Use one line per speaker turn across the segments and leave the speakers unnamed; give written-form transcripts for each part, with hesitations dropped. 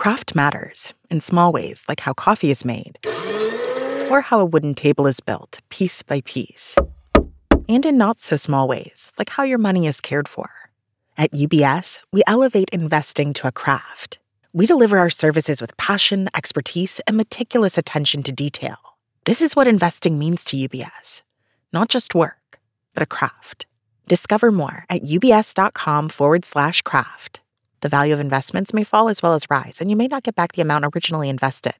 Craft matters in small ways, like how coffee is made, or how a wooden table is built piece by piece, and in not so small ways, like how your money is cared for. At UBS, we elevate investing to a craft. We deliver our services with passion, expertise, and meticulous attention to detail. This is what investing means to UBS. Not just work, but a craft. Discover more at ubs.com/craft. The value of investments may fall as well as rise, and you may not get back the amount originally invested.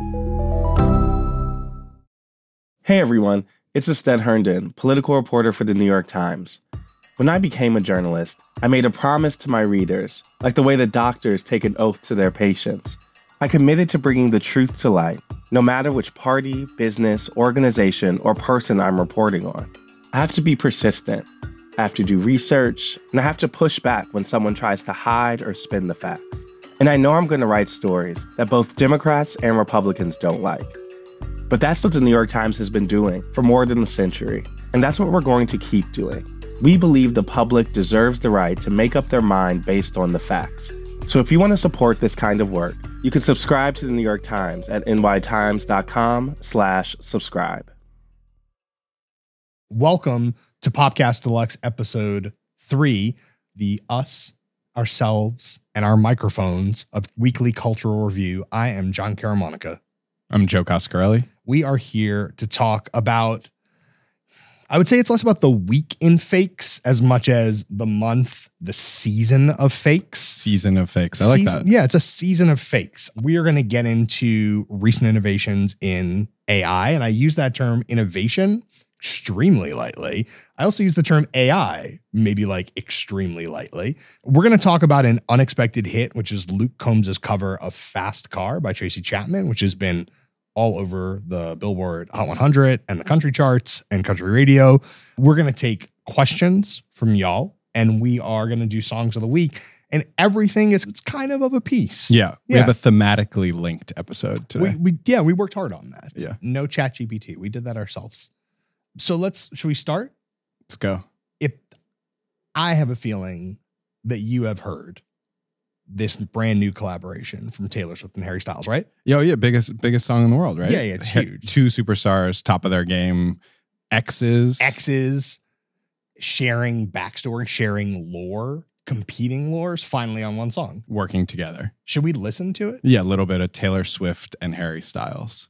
Hey everyone, it's Asten Herndon, political reporter for the New York Times. When I became a journalist, I made a promise to my readers, like the way that doctors take an oath to their patients. I committed to bringing the truth to light, no matter which party, business, organization, or person I'm reporting on. I have to be persistent. I have to do research, and I have to push back when someone tries to hide or spin the facts. And I know I'm going to write stories that both Democrats and Republicans don't like. But that's what the New York Times has been doing for more than a century, and that's what we're going to keep doing. We believe the public deserves the right to make up their mind based on the facts. So if you want to support this kind of work, you can subscribe to the New York Times at nytimes.com/subscribe.
Welcome to Popcast Deluxe episode 3, the us, ourselves, and our microphones of Weekly Cultural Review. I am John Caramonica.
I'm Joe Coscarelli.
We are here to talk about, I would say it's less about the week in fakes as much as the month, the season of fakes.
Season of fakes. I like that.
Yeah, it's a season of fakes. We are going to get into recent innovations in AI, and I use that term innovation extremely lightly. I also use the term AI, maybe like extremely lightly. We're going to talk about an unexpected hit, which is Luke Combs' cover of Fast Car by Tracy Chapman, which has been all over the Billboard Hot 100 and the country charts and country radio. We're going to take questions from y'all, and we are going to do songs of the week. And everything it's kind of a piece.
Yeah. We have a thematically linked episode today.
We worked hard on that.
Yeah.
No ChatGPT. We did that ourselves. So should we start?
Let's go.
I have a feeling that you have heard this brand new collaboration from Taylor Swift and Harry Styles, right?
Yeah. Biggest song in the world, right?
Yeah, it's huge.
2 superstars, top of their game, exes,
sharing backstory, sharing lore, competing lores, finally on one song.
working together.
Should we listen to it?
Yeah, a little bit of Taylor Swift and Harry Styles.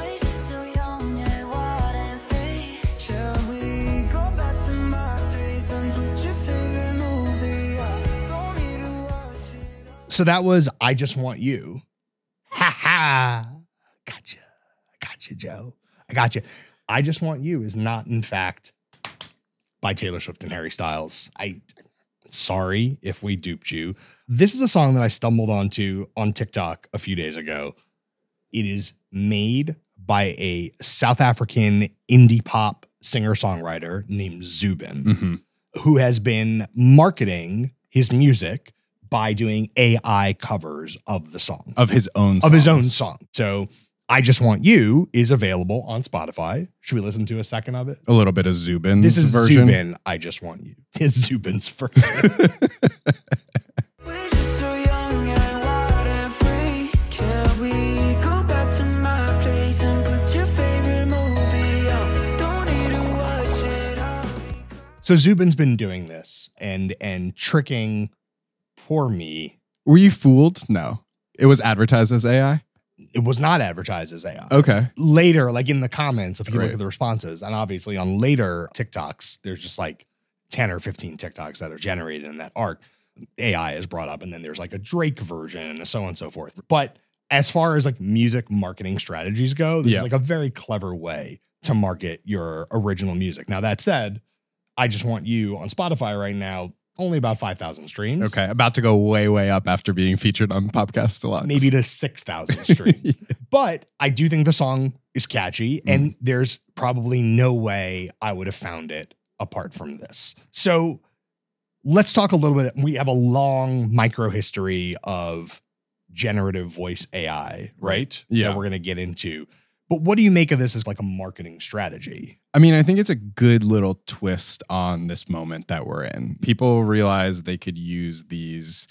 So that was I Just Want You. Ha ha. Gotcha. I got you, Joe. I got you. I Just Want You is not, in fact, by Taylor Swift and Harry Styles. Sorry if we duped you. This is a song that I stumbled onto on TikTok a few days ago. It is made by a South African indie pop singer-songwriter named Zubin, who has been marketing his music by doing AI covers of the song.
Of his own songs.
Of his own song. So I Just Want You is available on Spotify. Should we listen to a second of it?
A little bit of Zubin's
This is
version.
Zubin, I Just Want You. It's Zubin's version. So Zubin's been doing this and tricking poor me.
Were you fooled? No. It was advertised as AI?
It was not advertised as AI.
Okay.
Later, like in the comments, if you
Right.
look at the responses, and obviously on later TikToks, there's just like 10 or 15 TikToks that are generated in that arc. AI is brought up, and then there's like a Drake version and so on and so forth. But as far as like music marketing strategies go, this is like a very clever way to market your original music. Now, that said, I Just Want You on Spotify right now, only about 5,000 streams.
Okay. About to go way, way up after being featured on Popcast Deluxe.
Maybe to 6,000 streams. But I do think the song is catchy, and there's probably no way I would have found it apart from this. So let's talk a little bit. We have a long micro history of generative voice AI, right?
Yeah.
That we're going to get into. But what do you make of this as like a marketing strategy?
I mean, I think it's a good little twist on this moment that we're in. People realize they could use these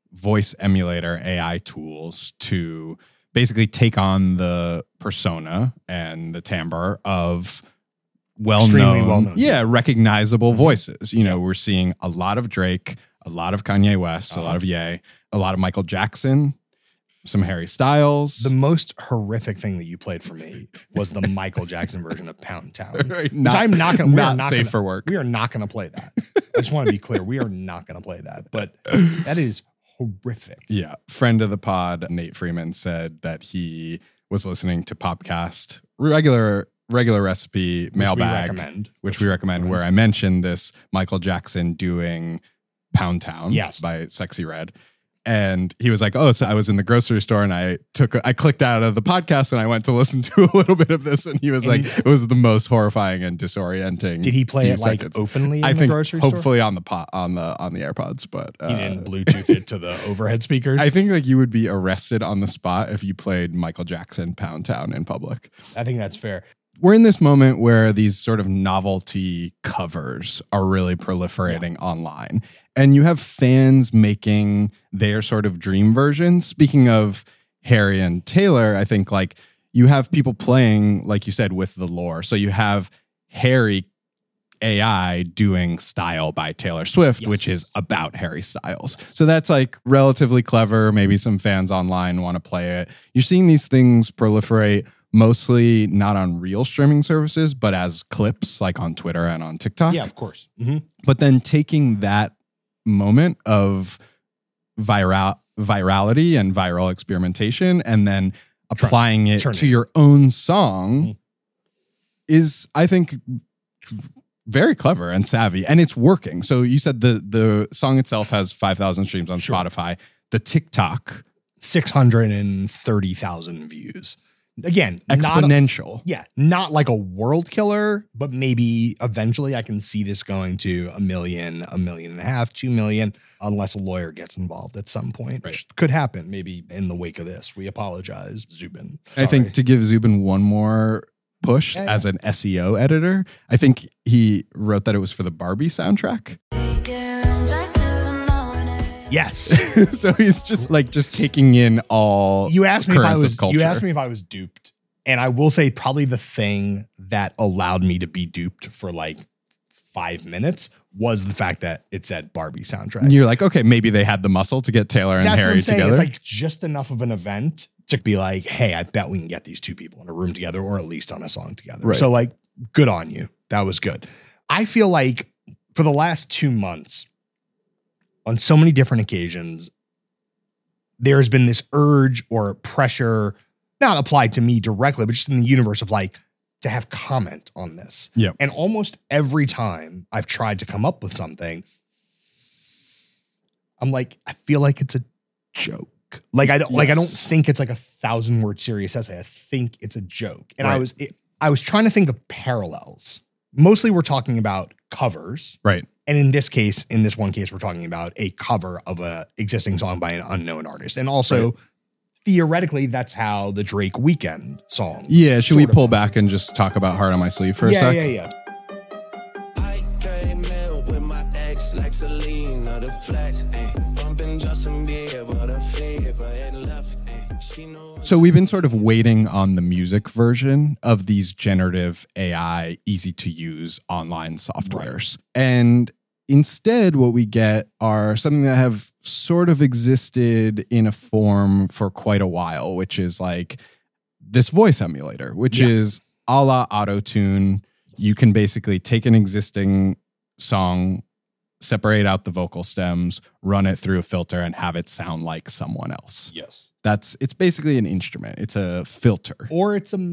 voice emulator AI tools to basically take on the persona and the timbre of
Extremely well-known.
recognizable voices. You know, we're seeing a lot of Drake, a lot of Kanye West, a lot of Ye, a lot of Michael Jackson, some Harry Styles.
The most horrific thing that you played for me was the Michael Jackson version of Pound Town.
Right,
I'm not going to.
Not safe for work.
We are not going to play that. I just want to be clear. We are not going to play that. But that is horrific.
Yeah. Friend of the pod, Nate Freeman, said that he was listening to Popcast, regular recipe mailbag, which we recommend, where I mentioned this Michael Jackson doing Pound Town by Sexy Red. And he was like, oh, so I was in the grocery store and I clicked out of the podcast and I went to listen to a little bit of this. And he was like, it was the most horrifying and disorienting.
Did he play it like openly in the grocery store?
Hopefully on the AirPods, but
he didn't Bluetooth it to the overhead speakers.
I think like you would be arrested on the spot if you played Michael Jackson Pound Town in public.
I think that's fair.
We're in this moment where these sort of novelty covers are really proliferating online. And you have fans making their sort of dream versions. Speaking of Harry and Taylor, I think like you have people playing, like you said, with the lore. So you have Harry AI doing Style by Taylor Swift, which is about Harry Styles. So that's like relatively clever. Maybe some fans online want to play it. You're seeing these things proliferate, mostly not on real streaming services, but as clips like on Twitter and on TikTok.
Yeah, of course. Mm-hmm.
But then taking that moment of virality and viral experimentation and then applying it to your own song is, I think, very clever and savvy. And it's working. So you said the song itself has 5,000 streams on Spotify. The TikTok,
630,000 views. Again,
exponential.
Not like a world killer, but maybe eventually I can see this going to 1 million, 1.5 million, 2 million, unless a lawyer gets involved at some point.
Right.
Which could happen maybe in the wake of this. We apologize, Zubin. Sorry.
I think to give Zubin one more push as an SEO editor, I think he wrote that it was for the Barbie soundtrack.
Yes.
So he's just taking in all
you asked me
currents of culture.
You asked me if I was duped. And I will say probably the thing that allowed me to be duped for like 5 minutes was the fact that it said Barbie soundtrack.
And you're like, okay, maybe they had the muscle to get Taylor and Harry together.
It's like just enough of an event to be like, hey, I bet we can get these two people in a room together or at least on a song together.
Right.
So like, good on you. That was good. I feel like for the last 2 months, on so many different occasions, there's been this urge or pressure, not applied to me directly, but just in the universe of like, to have comment on this.
Yep.
And almost every time I've tried to come up with something, I'm like, I feel like it's a joke. Like I don't think it's like a 1,000-word serious essay. I think it's a joke. And I was trying to think of parallels. Mostly we're talking about covers.
Right.
And in this one case, we're talking about a cover of an existing song by an unknown artist. And also, theoretically, that's how the Drake Weeknd song.
Yeah, should we pull back and just talk about Heart on My Sleeve for a sec?
Yeah.
I came in with my ex like Selena, the flex, bumping Justin Bieber, the fever and left.
So we've been sort of waiting on the music version of these generative AI, easy to use online softwares. Right. And instead, what we get are something that have sort of existed in a form for quite a while, which is like this voice emulator, which is a la Auto-Tune. You can basically take an existing song, separate out the vocal stems, run it through a filter, and have it sound like someone else.
Yes.
It's basically an instrument. It's a filter.
Or it's it's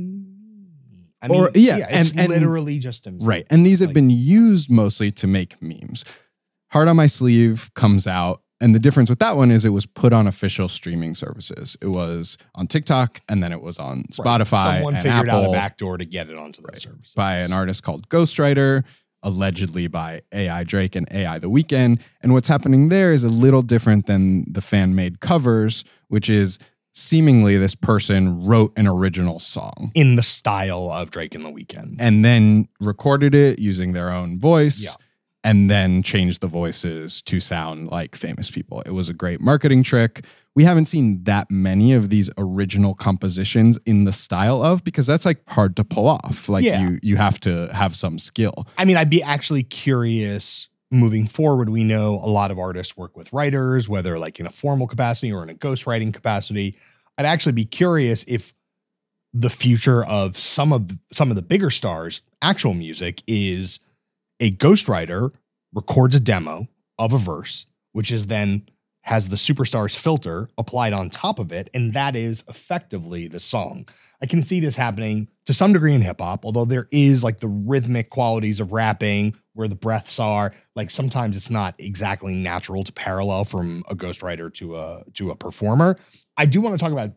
literally just a meme.
Right. And these have been used mostly to make memes. Heart on My Sleeve comes out, and the difference with that one is it was put on official streaming services. It was on TikTok, and then it was on Spotify.
Someone
and
figured
Apple,
out a backdoor to get it onto those services.
By an artist called Ghostwriter, allegedly by AI Drake and AI The Weeknd. And what's happening there is a little different than the fan-made covers, which is seemingly this person wrote an original song.
In the style of Drake and The Weeknd.
And then recorded it using their own voice.
Yeah.
and then change the voices to sound like famous people. It was a great marketing trick. We haven't seen that many of these original compositions in the style of, because that's like hard to pull off. Like you have to have some skill.
I mean, I'd be actually curious moving forward. We know a lot of artists work with writers, whether like in a formal capacity or in a ghostwriting capacity. I'd actually be curious if the future of some of the bigger stars' actual music is a ghostwriter records a demo of a verse, which is then has the superstar's filter applied on top of it, and that is effectively the song. I can see this happening to some degree in hip hop, although there is like the rhythmic qualities of rapping where the breaths are like sometimes it's not exactly natural to parallel from a ghostwriter to a performer. I do want to talk about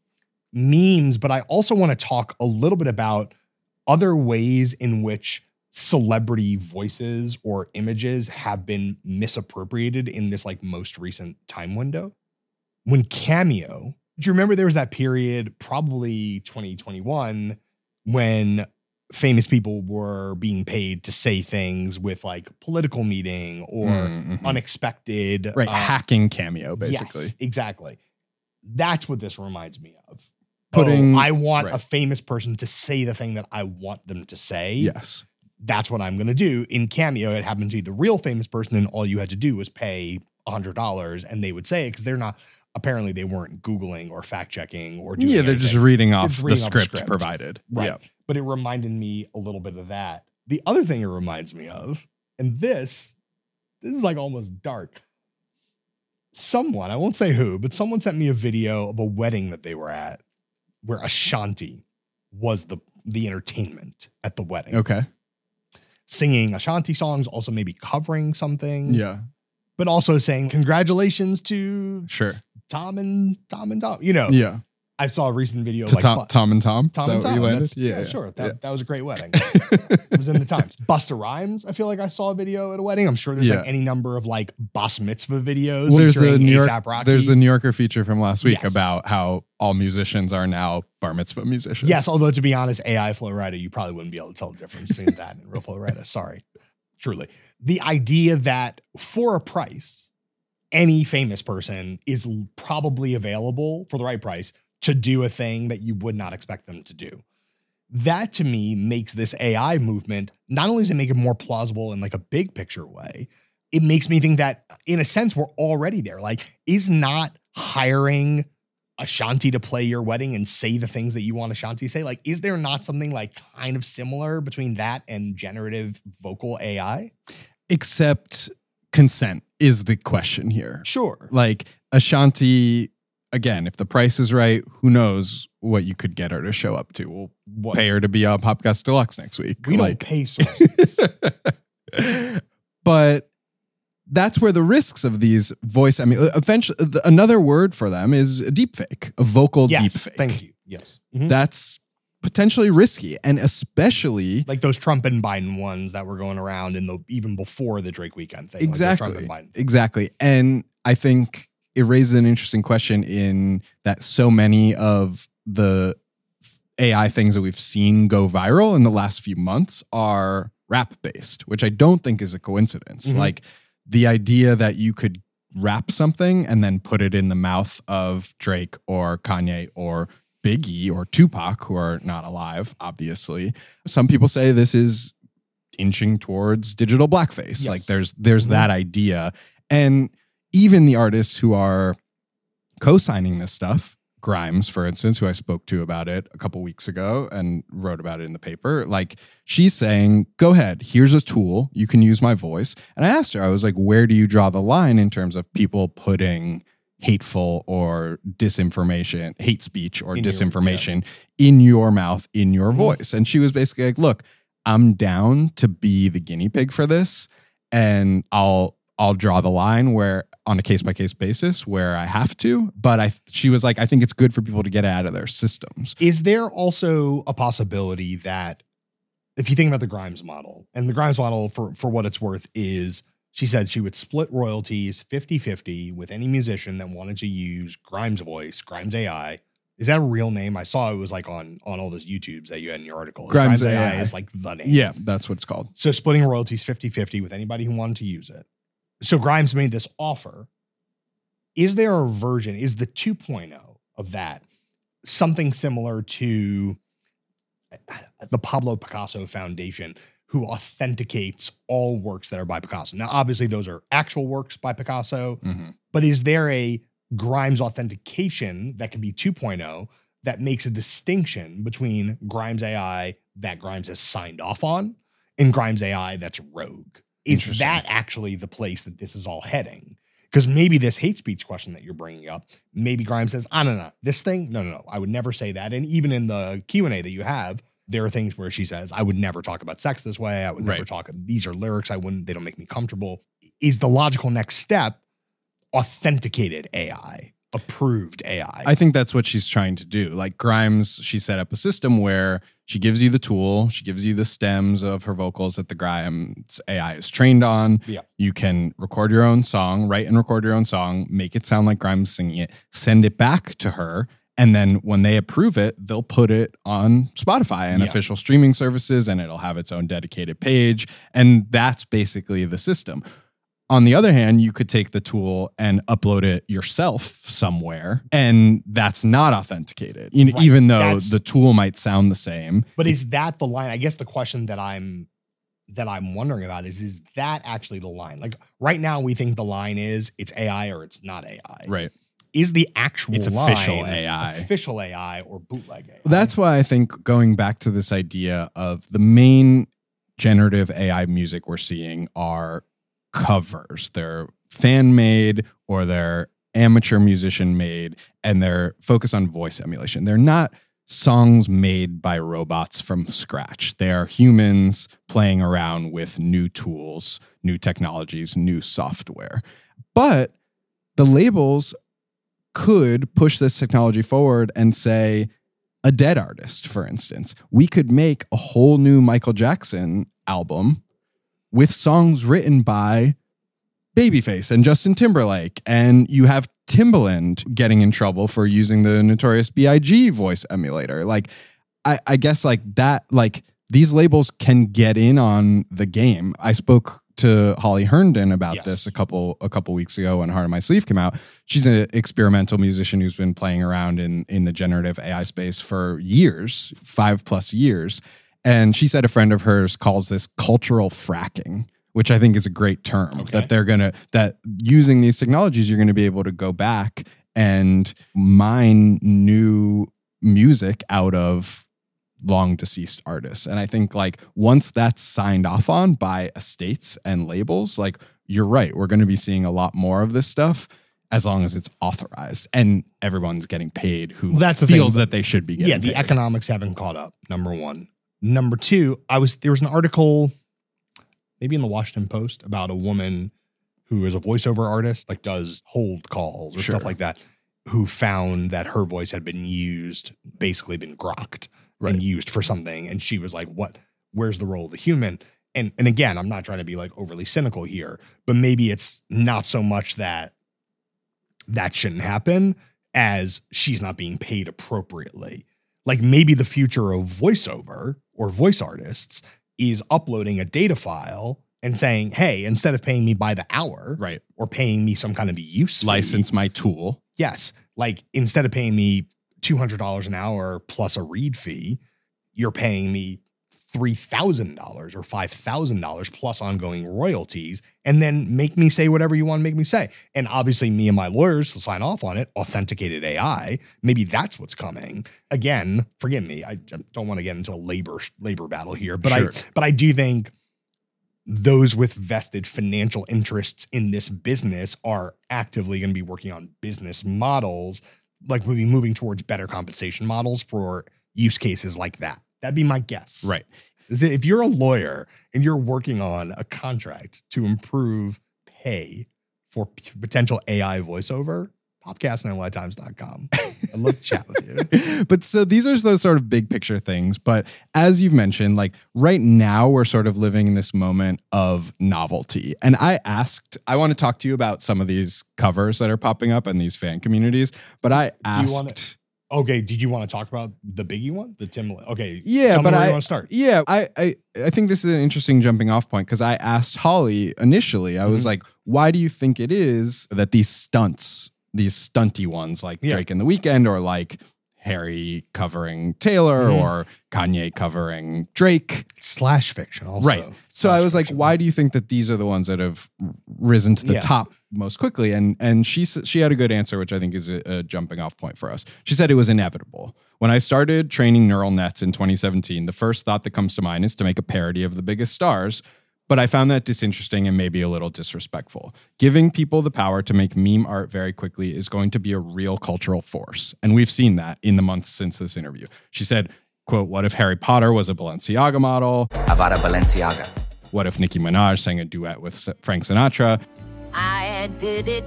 memes, but I also want to talk a little bit about other ways in which celebrity voices or images have been misappropriated in this like most recent time window. When Cameo, do you remember there was that period, probably 2021, when famous people were being paid to say things with like political meaning or unexpected.
Right, hacking Cameo, basically.
Yes, exactly. That's what this reminds me of. I want a famous person to say the thing that I want them to say.
Yes.
That's what I'm going to do. In Cameo, it happened to be the real famous person, and all you had to do was pay $100 and they would say it, because they're not, apparently they weren't Googling or fact checking or doing
they're just reading off the script provided.
Right.
Yeah.
But it reminded me a little bit of that. The other thing it reminds me of, and this is like almost dark. Someone, I won't say who, but someone sent me a video of a wedding that they were at where Ashanti was the entertainment at the wedding.
Okay.
Singing Ashanti songs, also maybe covering something.
Yeah.
But also saying congratulations to Tom and Tom. You know.
Yeah.
I saw a recent video
to like Tom and Tom.
Tom and Tom.
Yeah,
sure. That was a great wedding. It was in the Times. Busta Rhymes, I feel like I saw a video at a wedding. I'm sure there's like any number of like Bas Mitzvah videos.
Well, there's the New
Yorker
Yorker feature from last week about how all musicians are now bar mitzvah musicians.
Yes, although to be honest, AI Flo Rida, you probably wouldn't be able to tell the difference between that and real Flo Rida. Sorry. Truly. The idea that for a price, any famous person is probably available for the right price to do a thing that you would not expect them to do. That to me makes this AI movement, not only does it make it more plausible in like a big picture way, it makes me think that in a sense, we're already there. Like, is not hiring Ashanti to play your wedding and say the things that you want Ashanti to say? Like, is there not something like kind of similar between that and generative vocal AI?
Except consent is the question here.
Sure.
Like Ashanti, again, if the price is right, who knows what you could get her to show up to. We'll pay her to be on Popcast Deluxe next week.
We don't pay sources.
But that's where the risks of these voice, I mean, eventually, another word for them is a deepfake, a vocal deepfake.
Thank you. Yes. Mm-hmm.
That's potentially risky, and especially
like those Trump and Biden ones that were going around even before the Drake weekend thing.
Exactly.
Like Trump and Biden.
Exactly. And I think it raises an interesting question in that so many of the AI things that we've seen go viral in the last few months are rap based, which I don't think is a coincidence.
Mm-hmm.
Like the idea that you could rap something and then put it in the mouth of Drake or Kanye or Biggie or Tupac, who are not alive, obviously. Some people say this is inching towards digital blackface.
Yes.
Like there's that idea. And even the artists who are co-signing this stuff, Grimes, for instance, who I spoke to about it a couple weeks ago and wrote about it in the paper, like she's saying, go ahead, here's a tool, you can use my voice. And I asked her, I was like, where do you draw the line in terms of people putting hateful or disinformation, hate speech or disinformation in your mouth, in your voice? And she was basically like, look, I'm down to be the guinea pig for this, and I'll draw the line where on a case-by-case basis where I have to, but she was like, I think it's good for people to get it out of their systems.
Is there also a possibility that if you think about the Grimes model, and the Grimes model for what it's worth is, she said she would split royalties 50-50 with any musician that wanted to use Grimes voice, Grimes AI, Is that a real name? I saw it was like on all those YouTubes that you had in your article.
Grimes AI
is like the name.
Yeah, that's what it's called.
So splitting royalties 50-50 with anybody who wanted to use it. So Grimes made this offer. Is there a version, is the 2.0 of that something similar to the Pablo Picasso Foundation, who authenticates all works that are by Picasso? Now, obviously, those are actual works by Picasso, but is there a Grimes authentication that could be 2.0 that makes a distinction between Grimes AI that Grimes has signed off on and Grimes AI that's rogue? Is that actually the place that this is all heading? Because maybe this hate speech question that you're bringing up, maybe Grimes says, I don't know, this thing, no, I would never say that. And even in the Q&A that you have, there are things where she says, I would never talk about sex this way. I would never talk, these are lyrics, they don't make me comfortable. Is the logical next step authenticated AI, approved AI?
I think that's what she's trying to do. Like Grimes, she set up a system where she gives you the tool, she gives you the stems of her vocals that the Grimes AI is trained on.
Yeah.
You can record your own song, write and record your own song, make it sound like Grimes singing it, send it back to her. And then when they approve it, they'll put it on Spotify and official streaming services, and it'll have its own dedicated page. And that's basically the system. On the other hand, you could take the tool and upload it yourself somewhere, and that's not authenticated, even though the tool might sound the same.
But is that the line? I guess the question that I'm wondering about is that actually the line? Like right now, we think the line is it's AI or it's not AI.
Right.
Is the actual
it's
line
official
AI or bootleg AI?
That's why I think going back to this idea of the main generative AI music we're seeing are covers. They're fan made or they're amateur musician made, and they're focused on voice emulation. They're not songs made by robots from scratch. They are humans playing around with new tools, new technologies, new software. But the labels could push this technology forward and say, a dead artist, for instance, we could make a whole new Michael Jackson album with songs written by Babyface and Justin Timberlake. And you have Timbaland getting in trouble for using the Notorious B.I.G. voice emulator. Like, I guess like that, like these labels can get in on the game. I spoke to Holly Herndon about this a couple weeks ago when Heart on My Sleeve came out. She's an experimental musician who's been playing around in the generative AI space for years, 5+ years. And she said a friend of hers calls this cultural fracking, which I think is a great term. That that using these technologies, you're going to be able to go back and mine new music out of long deceased artists. And I think like once that's signed off on by estates and labels, like you're right, we're going to be seeing a lot more of this stuff as long as it's authorized and everyone's getting paid who feels that they should be getting paid.
The economics haven't caught up, number one. Number two, there was an article maybe in the Washington Post about a woman who is a voiceover artist, like does hold calls or stuff like that, who found that her voice had been used, basically been grokked and used for something. And she was like, where's the role of the human? And again, I'm not trying to be like overly cynical here, but maybe it's not so much that shouldn't happen as she's not being paid appropriately. Like maybe the future of voiceover or voice artists is uploading a data file and saying, hey, instead of paying me by the hour or paying me some kind of use fee,
license my tool.
Yes. Like instead of paying me $200 an hour plus a read fee, you're paying me $3,000 or $5,000 plus ongoing royalties, and then make me say whatever you want to make me say. And obviously me and my lawyers will sign off on it, authenticated AI. Maybe that's what's coming. Again, forgive me. I don't want to get into a labor battle here, but I do think those with vested financial interests in this business are actively going to be working on business models, like we'll be moving towards better compensation models for use cases like that. That'd be my guess.
Right.
If you're a lawyer and you're working on a contract to improve pay for potential AI voiceover, podcast@nytimes.com. I'd love to chat with you.
But so these are those sort of big picture things. But as you've mentioned, like right now we're sort of living in this moment of novelty. And I want to talk to you about some of these covers that are popping up in these fan communities. But I asked,
Okay, did you want to talk about the Biggie one, the Timbaland? Okay,
Yeah,
tell me
but
where
I
you want to start.
Yeah, I think this is an interesting jumping off point because I asked Holly initially. I was like, why do you think it is that these stunty ones like Drake and The Weeknd, or like Harry covering Taylor or Kanye covering Drake.
Slash fiction also.
Right. So I was like, why do you think that these are the ones that have risen to the top most quickly? And she had a good answer, which I think is a jumping off point for us. She said it was inevitable. When I started training neural nets in 2017, the first thought that comes to mind is to make a parody of the biggest stars. But I found that disinteresting and maybe a little disrespectful. Giving people the power to make meme art very quickly is going to be a real cultural force. And we've seen that in the months since this interview. She said, quote, what if Harry Potter was a Balenciaga model?
Avada Balenciaga.
What if Nicki Minaj sang a duet with Frank Sinatra?
I did it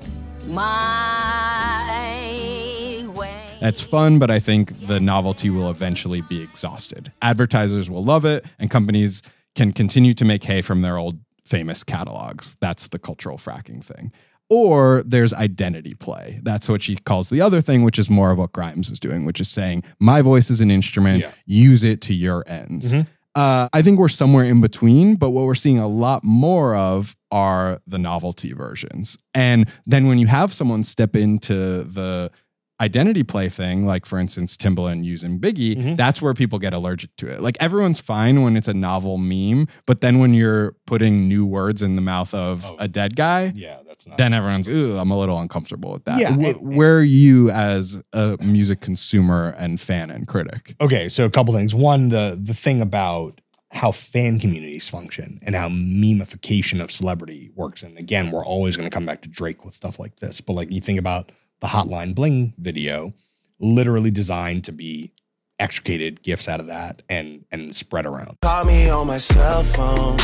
my way.
That's fun, but I think the novelty will eventually be exhausted. Advertisers will love it, and companies can continue to make hay from their old famous catalogs. That's the cultural fracking thing. Or there's identity play. That's what she calls the other thing, which is more of what Grimes is doing, which is saying, my voice is an instrument, use it to your ends. I think we're somewhere in between, but what we're seeing a lot more of are the novelty versions. And then when you have someone step into the identity play thing, like for instance, Timbaland using Biggie, that's where people get allergic to it. Like everyone's fine when it's a novel meme, but then when you're putting new words in the mouth of a dead guy,
that's not.
Then everyone's, ooh, I'm a little uncomfortable with that.
Yeah,
where are you as a music consumer and fan and critic?
Okay, so a couple things. One, the thing about how fan communities function and how memification of celebrity works. And again, we're always going to come back to Drake with stuff like this. But like you think about the Hotline Bling video, literally designed to be extricated GIFs out of that and spread around.
Call me on my cell phone.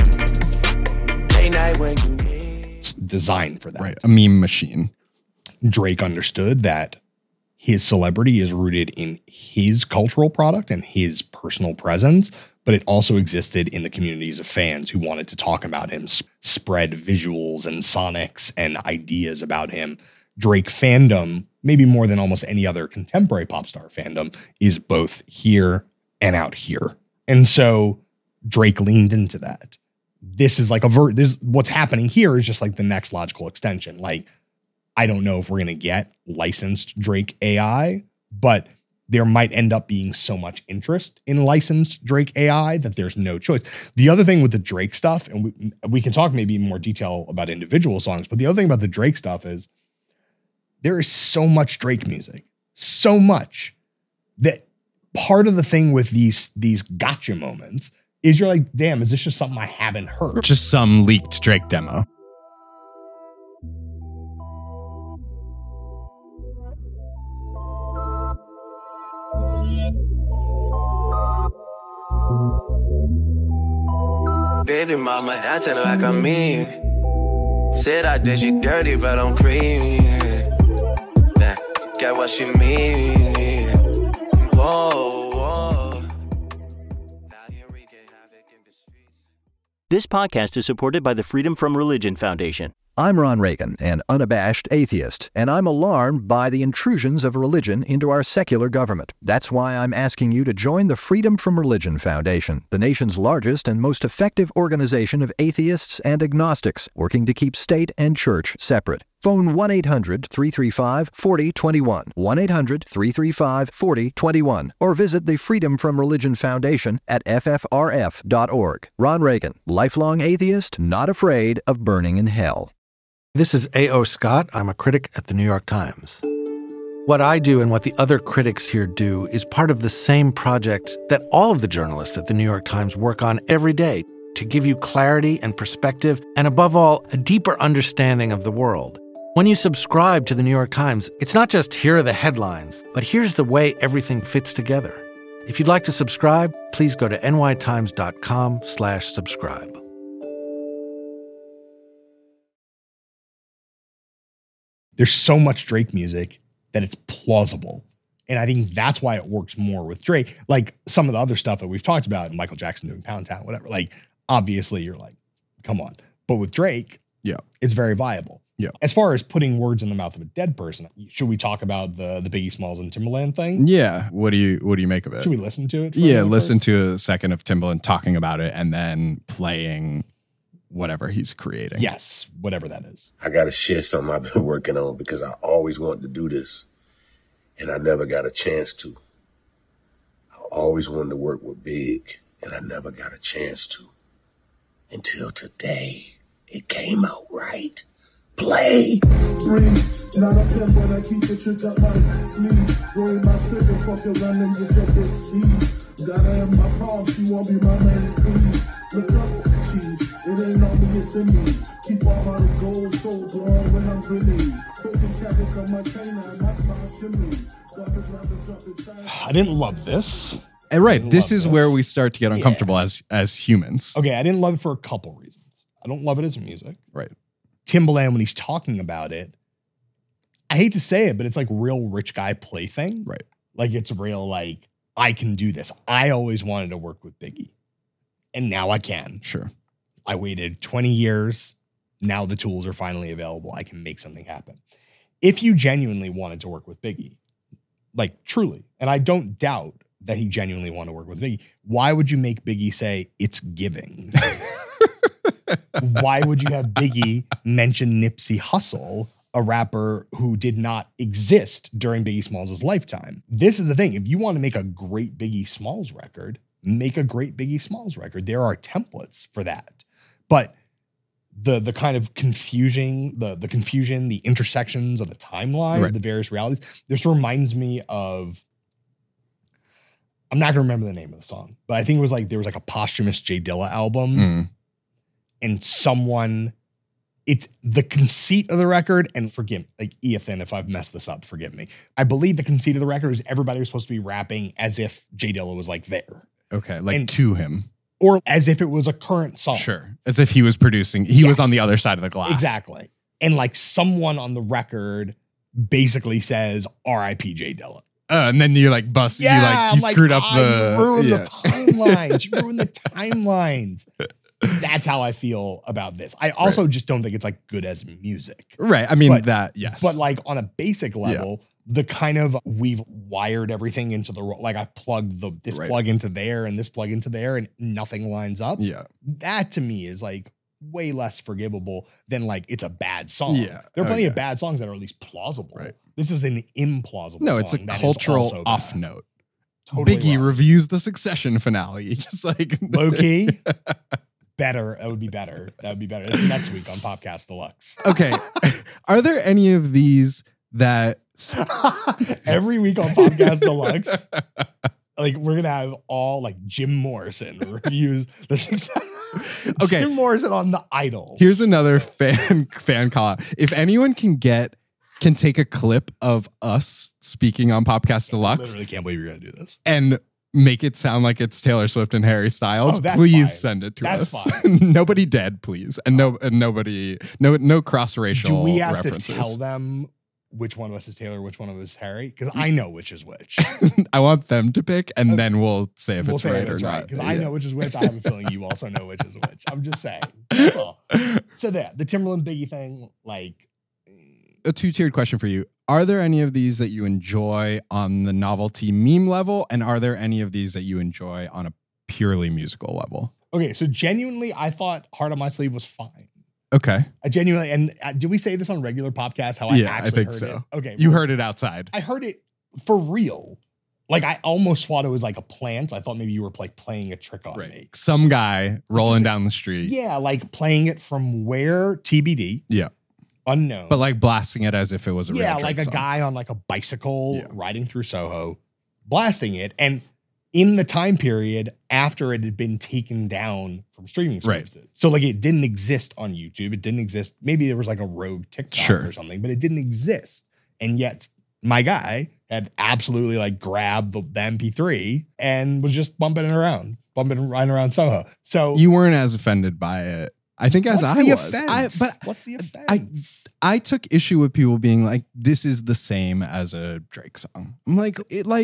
Late night when you need.
It's designed for that.
Right, a meme machine.
Drake understood that his celebrity is rooted in his cultural product and his personal presence, but it also existed in the communities of fans who wanted to talk about him, spread visuals and sonics and ideas about him. Drake fandom, maybe more than almost any other contemporary pop star fandom, is both here and out here. And so Drake leaned into that. This is like what's happening here is just like the next logical extension. Like, I don't know if we're going to get licensed Drake AI, but there might end up being so much interest in licensed Drake AI that there's no choice. The other thing with the Drake stuff, and we can talk maybe in more detail about individual songs, but the other thing about the Drake stuff is there is so much Drake music, so much, that part of the thing with these gotcha moments is you're like, damn, is this just something I haven't heard?
Just some leaked Drake demo.
Baby mama acting like I'm mean. Said I did she dirty, but I'm creamy. Yeah, get what she mean. Whoa, whoa.
This podcast is supported by the Freedom From Religion Foundation.
I'm Ron Reagan, an unabashed atheist, and I'm alarmed by the intrusions of religion into our secular government. That's why I'm asking you to join the Freedom From Religion Foundation, the nation's largest and most effective organization of atheists and agnostics, working to keep state and church separate. Phone 1-800-335-4021, 1-800-335-4021, or visit the Freedom From Religion Foundation at ffrf.org. Ron Reagan, lifelong atheist, not afraid of burning in hell.
This is A.O. Scott. I'm a critic at the New York Times. What I do and what the other critics here do is part of the same project that all of the journalists at the New York Times work on every day to give you clarity and perspective and, above all, a deeper understanding of the world. When you subscribe to the New York Times, it's not just here are the headlines, but here's the way everything fits together. If you'd like to subscribe, please go to nytimes.com/subscribe.
There's so much Drake music that it's plausible. And I think that's why it works more with Drake. Like some of the other stuff that we've talked about, Michael Jackson doing Pound Town, whatever. Like, obviously you're like, come on. But with Drake, it's very viable.
Yeah.
As far as putting words in the mouth of a dead person, should we talk about the Biggie Smalls and Timbaland thing?
Yeah. What do you make of it?
Should we listen to it?
Yeah, listen to a second of Timbaland talking about it and then playing whatever he's creating.
Yes, whatever that is.
I got to share something I've been working on because I always wanted to do this, and I never got a chance to. I always wanted to work with Big, and I never got a chance to. Until today, it came out right. Play.
Breathe, not a pimp, but I keep the trick up my sleeve. Roll my sip and fuck around and get your dick seized. Got her in my palm, she won't be my main squeeze. Look up, cheese, it ain't on me, it's in me. Keep all her gold so blonde when I'm grinning. 15 carats on my canine, my smile shimmy. Garbage rappers dropping trash.
I didn't love this.
And right, this is where we start to get uncomfortable as humans.
Okay, I didn't love it for a couple reasons. I don't love it as music.
Right.
Timbaland, when he's talking about it, I hate to say it, but it's like real rich guy plaything.
Right.
Like it's real like, I can do this. I always wanted to work with Biggie. And now I can.
Sure.
I waited 20 years. Now the tools are finally available. I can make something happen. If you genuinely wanted to work with Biggie, like truly, and I don't doubt that he genuinely wanted to work with Biggie, why would you make Biggie say it's giving? Why would you have Biggie mention Nipsey Hussle, a rapper who did not exist during Biggie Smalls' lifetime? This is the thing. If you want to make a great Biggie Smalls record, make a great Biggie Smalls record. There are templates for that. But the kind of confusion, the intersections of the timeline, of the various realities, this reminds me of, I'm not going to remember the name of the song, but I think it was like, there was like a posthumous Jay Dilla album. And someone, it's the conceit of the record, and forgive, like Ethan, if I've messed this up, forgive me. I believe the conceit of the record is everybody was supposed to be rapping as if Jay Dilla was like there.
Okay, like to him.
Or as if it was a current song.
Sure. As if he was producing, he was on the other side of the glass.
Exactly. And like someone on the record basically says, R.I.P. Jay Dilla.
And then you like bust, you screwed up the...
You ruined the timelines. You ruined the timelines. That's how I feel about this. I also just don't think it's like good as music.
Right. I mean, yes.
But like on a basic level, the kind of we've wired everything into the, like I've plugged this plug into there and this plug into there and nothing lines up.
Yeah.
That to me is like way less forgivable than like it's a bad song.
Yeah.
There are plenty of bad songs that are at least plausible.
Right.
This is an implausible
No,
song.
it's a
that
cultural off note.
Totally
Biggie
wrong.
reviews the Succession finale. Just like
low-key. Better. That would be better. That would be better. That's next week on Popcast Deluxe.
Okay. Are there any of these that
every week on Popcast Deluxe, like we're gonna have all like Jim Morrison reviews the success.
Okay.
Jim Morrison on The Idol.
Here's another fan call. If anyone can take a clip of us speaking on Popcast Deluxe.
I literally can't believe you're gonna do this.
And make it sound like it's Taylor Swift and Harry Styles, please send it to us.
Fine.
Nobody dead, please. And nobody, no cross-racial
Do we have
references.
to tell them which one of us is Taylor, which one of us is Harry? Because I know which is which.
I want them to pick, and then we'll say if it's right or not.
Because I know which is which. I have a feeling you also know which is which. I'm just saying. That's all. So the Timbaland Biggie thing, like...
A two-tiered question for you. Are there any of these that you enjoy on the novelty meme level? And are there any of these that you enjoy on a purely musical level?
Okay, so genuinely, I thought Heart on My Sleeve was fine.
Okay.
I genuinely, and did we say this on regular podcast? How I think heard so. It? Okay.
You heard it outside.
I heard it for real. Like I almost thought it was like a plant. I thought maybe you were like playing a trick on me.
Some guy rolling down the street.
Yeah, like playing it from where TBD.
Yeah.
Unknown.
But like blasting it as if it was a real Drake
like a
song.
guy on like a bicycle riding through Soho, blasting it. And in the time period after it had been taken down from streaming services. So like it didn't exist on YouTube. It didn't exist. Maybe there was like a rogue TikTok or something, but it didn't exist. And yet my guy had absolutely like grabbed the MP3 and was just bumping riding around Soho. So
you weren't as offended by it. I think as I was.
What's the offense?
I took issue with people being like, this is the same as a Drake song. I'm like,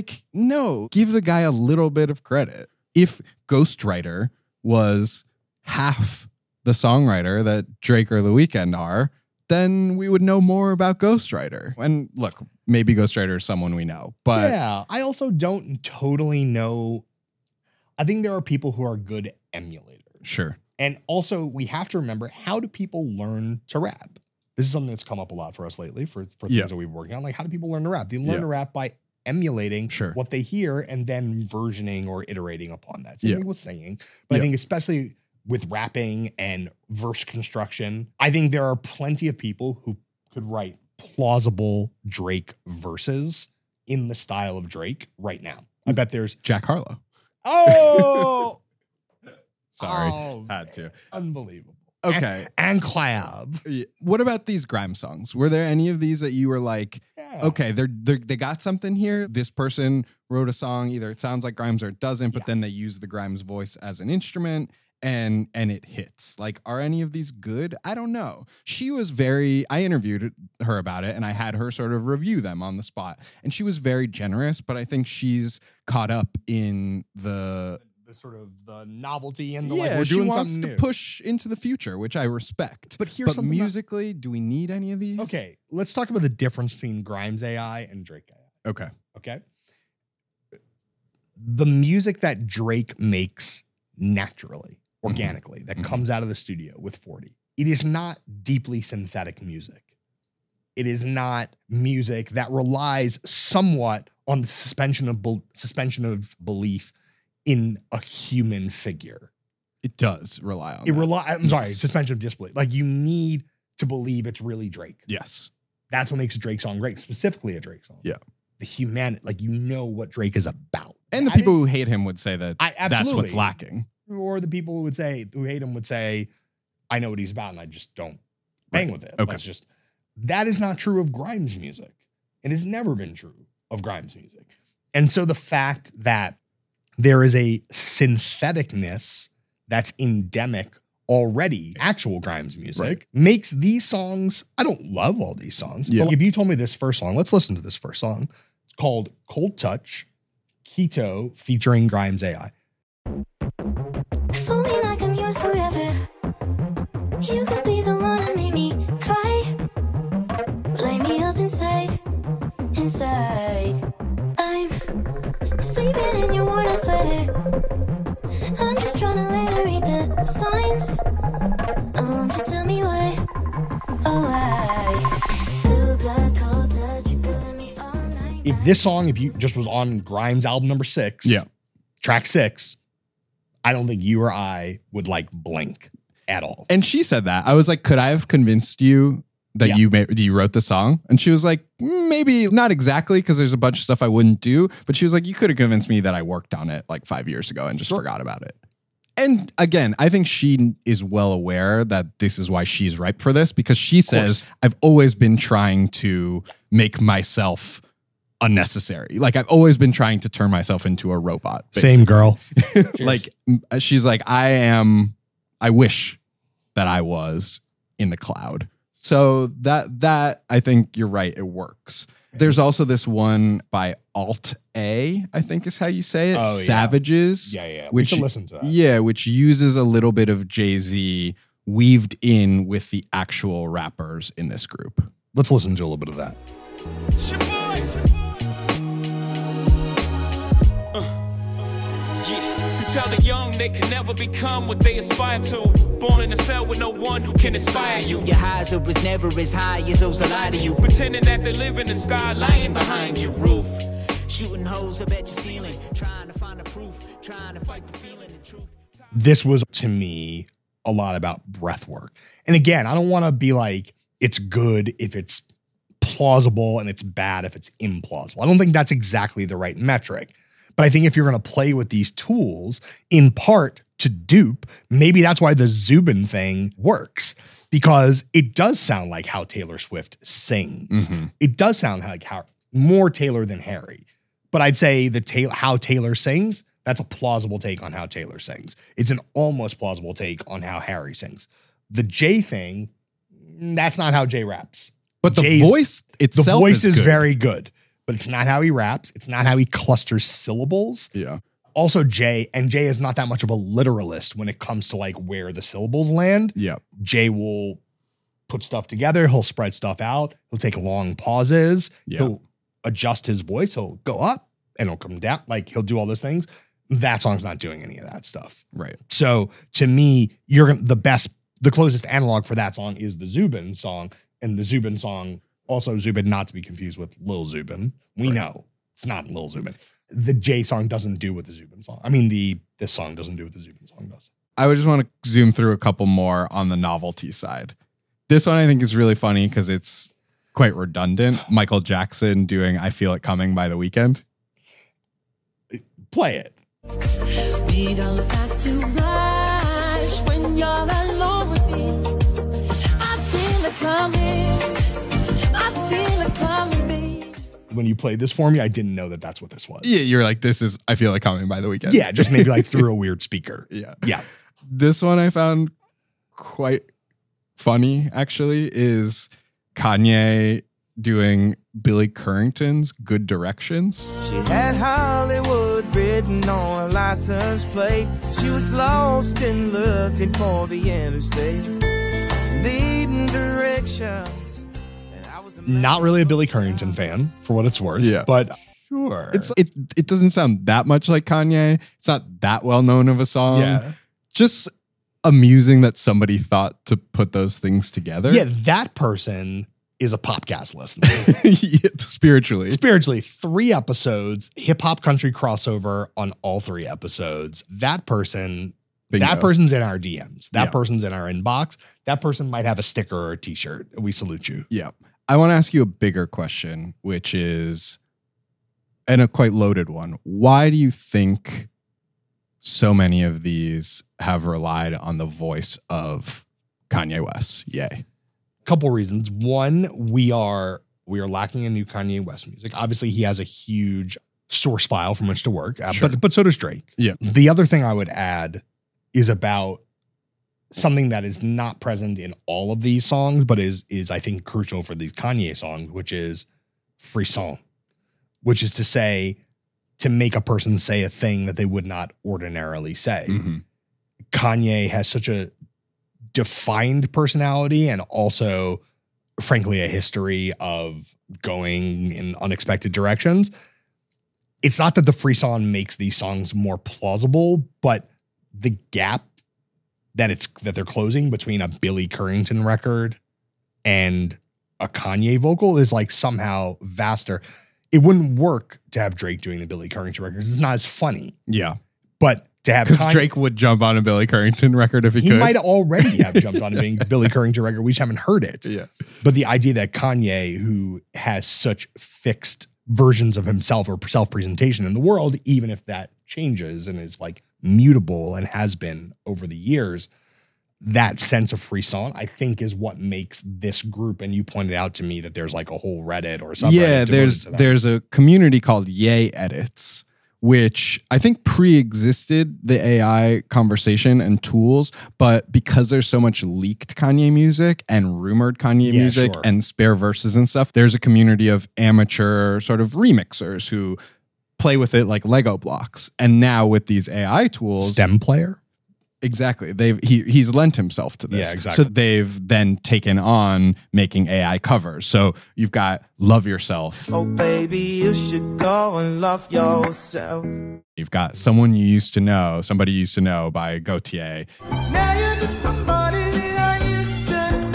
no, give the guy a little bit of credit. If Ghostwriter was half the songwriter that Drake or The Weeknd are, then we would know more about Ghostwriter. And look, maybe Ghostwriter is someone we know, but
yeah, I also don't totally know. I think there are people who are good emulators.
Sure.
And also we have to remember, how do people learn to rap? This is something that's come up a lot for us lately for things that we've been working on. Like, how do people learn to rap? They learn to rap by emulating what they hear and then versioning or iterating upon that. Same thing with singing. But I think especially with rapping and verse construction, I think there are plenty of people who could write plausible Drake verses in the style of Drake right now. I bet there's
Jack Harlow.
Oh,
sorry, had to.
Unbelievable.
Okay,
and Clab.
What about these grime songs? Were there any of these that you were like, okay, they got something here? This person wrote a song, either it sounds like Grimes or it doesn't, but then they use the Grimes voice as an instrument and it hits. Like, are any of these good? I don't know. I interviewed her about it and I had her sort of review them on the spot. And she was very generous, but I think she's caught up in the
sort of the novelty and the
we're
doing
she wants
something
to
new.
push into the future, which I respect.
But here's something
musically, do we need any of these?
Okay, let's talk about the difference between Grimes AI and Drake AI. Okay. The music that Drake makes naturally, organically, that comes out of the studio with 40, it is not deeply synthetic music. It is not music that relies somewhat on the suspension of belief in a human figure.
It does rely on
suspension of disbelief. Like, you need to believe it's really Drake.
Yes.
That's what makes a Drake song great, specifically a Drake song.
Yeah.
The humanity, like, you know what Drake is about.
And the people who hate him would say that that's what's lacking.
Or the people who hate him would say, I know what he's about and I just don't bang with it.
Okay.
That is not true of Grimes music. It has never been true of Grimes music. And so the fact that there is a syntheticness that's endemic already, actual Grimes music, makes these songs, I don't love all these songs. But if you told me this first song, let's listen to this first song. It's called Cold Touch, Keto, featuring Grimes AI.
Feeling like I'm yours forever. You could be the one that made me cry. Lay me up inside. I'm sleeping in your worn out sweater. I'm just trying to let her read the signs. Won't you tell me why? Oh, why? Blue blood, cold touch, you could let me all night.
If this song, if you just was on Grimes album number 6, track 6, I don't think you or I would like blink at all.
And she said that. I was like, could I have convinced you that you wrote the song? And she was like, maybe not exactly, because there's a bunch of stuff I wouldn't do. But she was like, you could have convinced me that I worked on it like 5 years ago and just forgot about it. And again, I think she is well aware that this is why she's ripe for this, because she says, I've always been trying to make myself unnecessary. Like, I've always been trying to turn myself into a robot. Basically.
Same girl.
Like, she's like, I wish that I was in the cloud. So that I think you're right, it works. There's also this one by Alt A, I think is how you say it. Savages.
Yeah.
Which,
we should listen to that.
Yeah, which uses a little bit of Jay-Z weaved in with the actual rappers in this group.
Let's listen to a little bit of that.
Tell the young they can never become what they aspire to. Born in a cell with no one who can inspire you.
Your highs are never as high as those that lie to you.
Pretending that they live in the sky, lying behind your roof.
Shooting holes up at your ceiling, trying to find the proof, trying to fight the feeling and truth.
This was, to me, a lot about breath work. And again, I don't want to be like, it's good if it's plausible and it's bad if it's implausible. I don't think that's exactly the right metric. But I think if you're going to play with these tools, in part to dupe, maybe that's why the Zubin thing works, because it does sound like how Taylor Swift sings.
Mm-hmm.
It does sound like how more Taylor than Harry. But I'd say how Taylor sings, that's a plausible take on how Taylor sings. It's an almost plausible take on how Harry sings. The Jay thing, that's not how Jay raps.
But the voice itself,
the voice is
good.
very good. But it's not how he raps. It's not how he clusters syllables.
Yeah.
Also, Jay is not that much of a literalist when it comes to like where the syllables land.
Yeah.
Jay will put stuff together. He'll spread stuff out. He'll take long pauses.
Yeah.
He'll adjust his voice. He'll go up and he'll come down. Like he'll do all those things. That song's not doing any of that stuff.
Right.
So to me, the closest analog for that song is the Zubin song. And the Zubin song, also Zubin, not to be confused with Lil Zubin. We know it's not Lil Zubin. The Jay song doesn't do what the Zubin song. I mean, this song doesn't do what the Zubin song does.
I would just want to zoom through a couple more on the novelty side. This one I think is really funny because it's quite redundant. Michael Jackson doing I Feel It Coming by The Weeknd.
Play it.
We don't have to rush when you're alone with me. I feel it coming. I feel it coming, baby.
When you played this for me, I didn't know that that's what this was.
Yeah, you're like, this is I Feel It Coming by The Weeknd.
Yeah, just maybe like through a weird speaker.
Yeah.
Yeah.
This one I found quite funny, actually, is Kanye doing Billy Currington's Good Directions.
She had Hollywood written on a license plate. She was lost and looking for the interstate, leading directions.
Not really a Billy Currington fan, for what it's worth.
Yeah.
But sure.
It doesn't sound that much like Kanye. It's not that well known of a song.
Yeah.
Just amusing that somebody thought to put those things together.
Yeah, that person is a Popcast listener.
Yeah, spiritually.
Spiritually, 3 episodes, hip hop country crossover on all 3 episodes. That person, that person's in our DMs. That person's in our inbox. That person might have a sticker or a t-shirt. We salute you.
Yeah. I want to ask you a bigger question, which is, and a quite loaded one. Why do you think so many of these have relied on the voice of Kanye West? Yay.
Couple reasons. One, we are lacking in new Kanye West music. Obviously, he has a huge source file from which to work,
Sure.
but so does Drake.
Yeah.
The other thing I would add is about something that is not present in all of these songs, but is I think crucial for these Kanye songs, which is frisson, which is to say, to make a person say a thing that they would not ordinarily say.
Mm-hmm.
Kanye has such a defined personality and also, frankly, a history of going in unexpected directions. It's not that the frisson makes these songs more plausible, but the gap that they're closing between a Billy Currington record and a Kanye vocal is like somehow vaster. It wouldn't work to have Drake doing the Billy Currington records. It's not as funny.
Yeah.
But to have
Because Drake would jump on a Billy Currington record if he could.
He might already have jumped on a Billy Currington record. We just haven't heard it.
Yeah.
But the idea that Kanye, who has such fixed versions of himself or self-presentation in the world, even if that changes and is like mutable and has been over the years, that sense of frisson, I think, is what makes this group. And you pointed out to me that there's like a whole Reddit or something.
Yeah, there's a community called Yay Edits, which I think pre-existed the AI conversation and tools, but because there's so much leaked Kanye music and rumored Kanye music and spare verses and stuff, there's a community of amateur sort of remixers who play with it like Lego blocks. And now with these AI tools,
STEM player.
Exactly. He's lent himself to this.
Yeah, exactly.
So they've then taken on making AI covers. So you've got Love Yourself.
Oh, baby, you should go and love yourself.
You've got Somebody You Used to Know by Gautier.
Now you're just somebody that I used to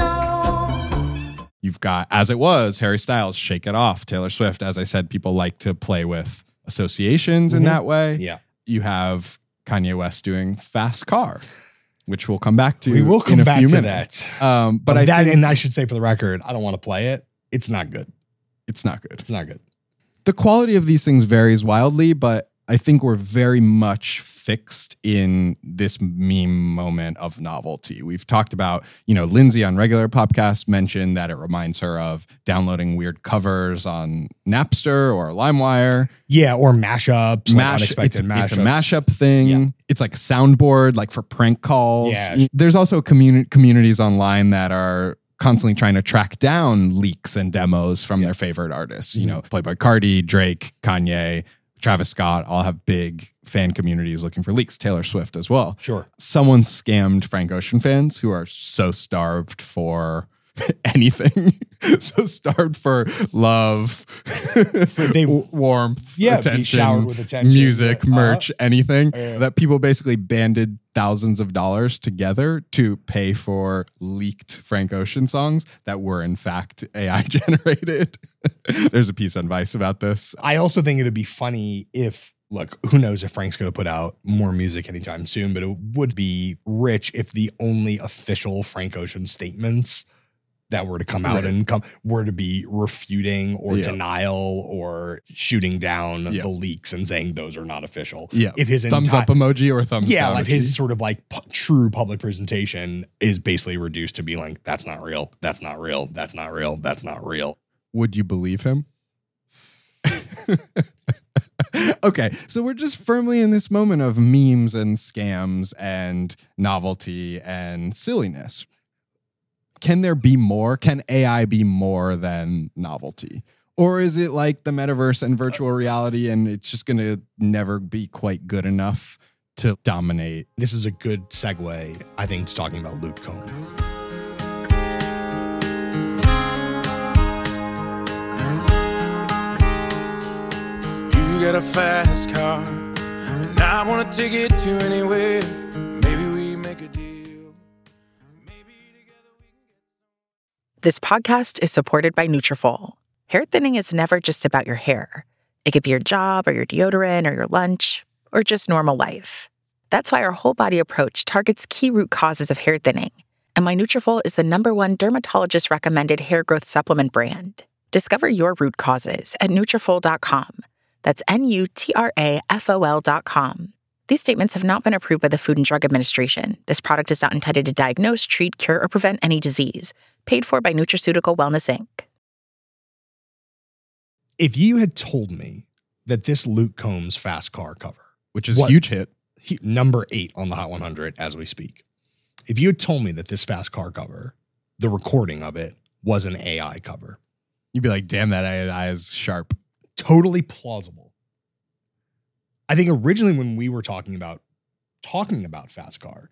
know.
You've got As It Was, Harry Styles, Shake It Off, Taylor Swift. As I said, people like to play with associations in that way.
Yeah.
You have Kanye West doing Fast Car, which we'll come back to.
We will come
in a
back
few
to
minutes.
that.
But I think,
and I should say for the record, I don't want to play it. It's not good.
It's not good.
It's not good.
The quality of these things varies wildly, but I think we're very much fixed in this meme moment of novelty. We've talked about, Lindsay on regular podcasts mentioned that it reminds her of downloading weird covers on Napster or LimeWire.
Yeah, or mashups, unexpected mashups.
It's a mashup thing. Yeah. It's like a soundboard, like for prank calls.
Yeah.
There's also communities online that are constantly trying to track down leaks and demos from their favorite artists. Playboi Carti, Drake, Kanye, Travis Scott all have big fan communities looking for leaks. Taylor Swift as well.
Sure.
Someone scammed Frank Ocean fans who are so starved for anything. So Starved for love, warmth,
Be showered
attention,
with attention,
music,
yeah.
merch, anything.
Yeah.
That people basically banded thousands of dollars together to pay for leaked Frank Ocean songs that were in fact AI generated. There's a piece on Vice about this.
I also think it'd be funny if, look, who knows if Frank's going to put out more music anytime soon, but it would be rich if the only official Frank Ocean statements that were to come out and were to be refuting or denial or shooting down the leaks and saying those are not official.
Yeah.
If his
thumbs up emoji or thumbs down.
Like his sort of like true public presentation is basically reduced to being like, that's not real. That's not real. That's not real. That's not real.
Would you believe him? Okay, so we're just firmly in this moment of memes and scams and novelty and silliness. Can there be more? Can AI be more than novelty? Or is it like the metaverse and virtual reality and it's just going to never be quite good enough to dominate?
This is a good segue, I think, to talking about Luke Combs.
You got a fast car, and I want to take it to anywhere. Maybe we make a deal.
This podcast is supported by Nutrafol. Hair thinning is never just about your hair. It could be your job or your deodorant or your lunch or just normal life. That's why our whole body approach targets key root causes of hair thinning. And my Nutrafol is the #1 dermatologist recommended hair growth supplement brand. Discover your root causes at Nutrafol.com. That's Nutrafol.com. These statements have not been approved by the Food and Drug Administration. This product is not intended to diagnose, treat, cure, or prevent any disease. Paid for by Nutraceutical Wellness, Inc.
If you had told me that this Luke Combs Fast Car cover,
which is a huge hit,
number 8 on the Hot 100 as we speak, if you had told me that this Fast Car cover, the recording of it, was an AI cover,
you'd be like, damn, that AI is sharp.
Totally plausible. I think originally when we were talking about Fast Car,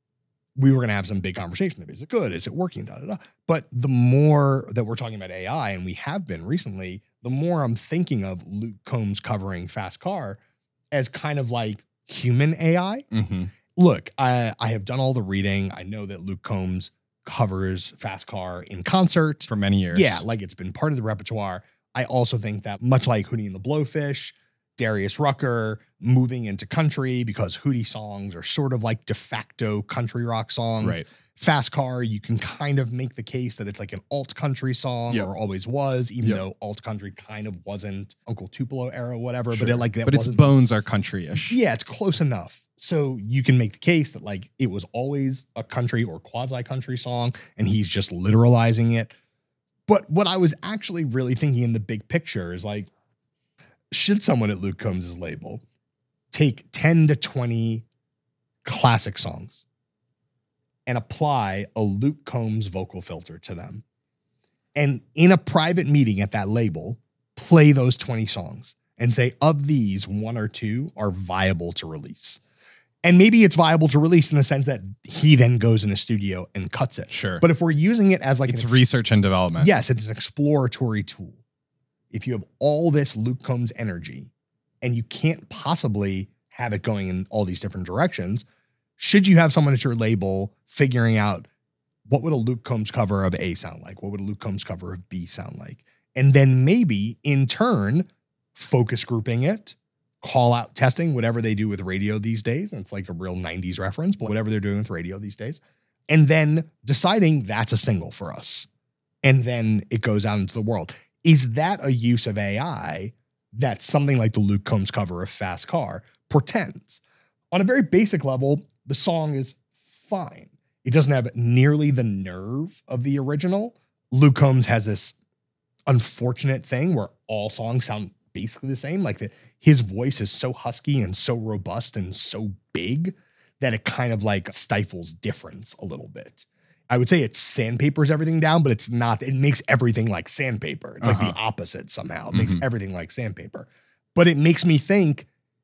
we were going to have some big conversation of, is it good? Is it working? Da, da, da. But the more that we're talking about AI, and we have been recently, the more I'm thinking of Luke Combs covering Fast Car as kind of like human AI.
Mm-hmm.
Look, I have done all the reading. I know that Luke Combs covers Fast Car in concert.
For many years.
Yeah, like it's been part of the repertoire. I also think that much like Hootie and the Blowfish, Darius Rucker moving into country because Hootie songs are sort of like de facto country rock songs.
Right.
Fast Car, you can kind of make the case that it's like an alt country song or always was, even though alt country kind of wasn't Uncle Tupelo era, whatever.
Sure.
But
its bones are country-ish.
Yeah, it's close enough. So you can make the case that like it was always a country or quasi-country song and he's just literalizing it. But what I was actually really thinking in the big picture is like, should someone at Luke Combs' label take 10 to 20 classic songs and apply a Luke Combs vocal filter to them, and in a private meeting at that label, play those 20 songs and say, of these, 1 or 2 are viable to release? And maybe it's viable to release in the sense that he then goes in a studio and cuts it.
Sure.
But if we're using it as like
it's research and development.
Yes, it's an exploratory tool. If you have all this Luke Combs energy and you can't possibly have it going in all these different directions, should you have someone at your label figuring out what would a Luke Combs cover of A sound like? What would a Luke Combs cover of B sound like? And then maybe in turn, focus grouping it, call out testing, whatever they do with radio these days. And it's like a real 90s reference, but whatever they're doing with radio these days. And then deciding that's a single for us. And then it goes out into the world. Is that a use of AI that something like the Luke Combs cover of Fast Car portends? On a very basic level, the song is fine. It doesn't have nearly the nerve of the original. Luke Combs has this unfortunate thing where all songs sound basically the same. Like his voice is so husky and so robust and so big that it kind of like stifles difference a little bit. I would say it sandpapers everything down, but it's not. It makes everything like sandpaper. It's like the opposite somehow. It makes everything like sandpaper. But it makes me think,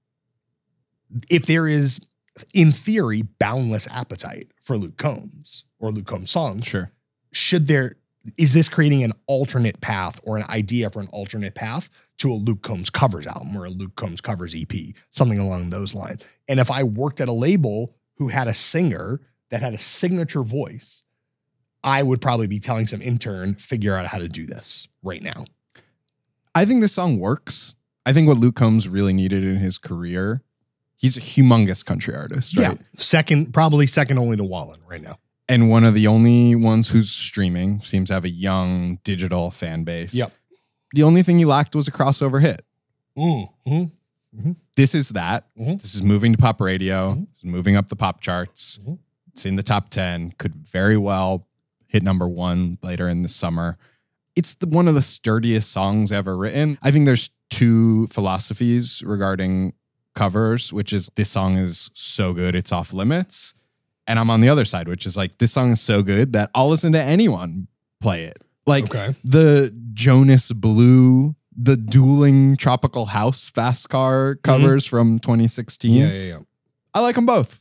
if there is, in theory, boundless appetite for Luke Combs or Luke Combs songs,
sure,
should there is this creating an alternate path or an idea for an alternate path to a Luke Combs covers album or a Luke Combs covers EP, something along those lines. And if I worked at a label who had a singer that had a signature voice, I would probably be telling some intern, figure out how to do this right now.
I think this song works. I think what Luke Combs really needed in his career, he's a humongous country artist, right?
Yeah, probably second only to Wallen right now.
And one of the only ones who's streaming, seems to have a young digital fan base.
Yep.
The only thing he lacked was a crossover hit.
Mm-hmm.
This is that.
Mm-hmm.
This is moving to pop radio. It's moving up the pop charts.
Mm-hmm.
It's in the top 10. Could very well hit number 1 later in the summer. It's one of the sturdiest songs ever written. I think there's 2 philosophies regarding covers, which is this song is so good, it's off limits. And I'm on the other side, which is like, this song is so good that I'll listen to anyone play it. Like the Jonas Blue, the dueling Tropical House fast car covers from 2016.
Yeah.
I like them both.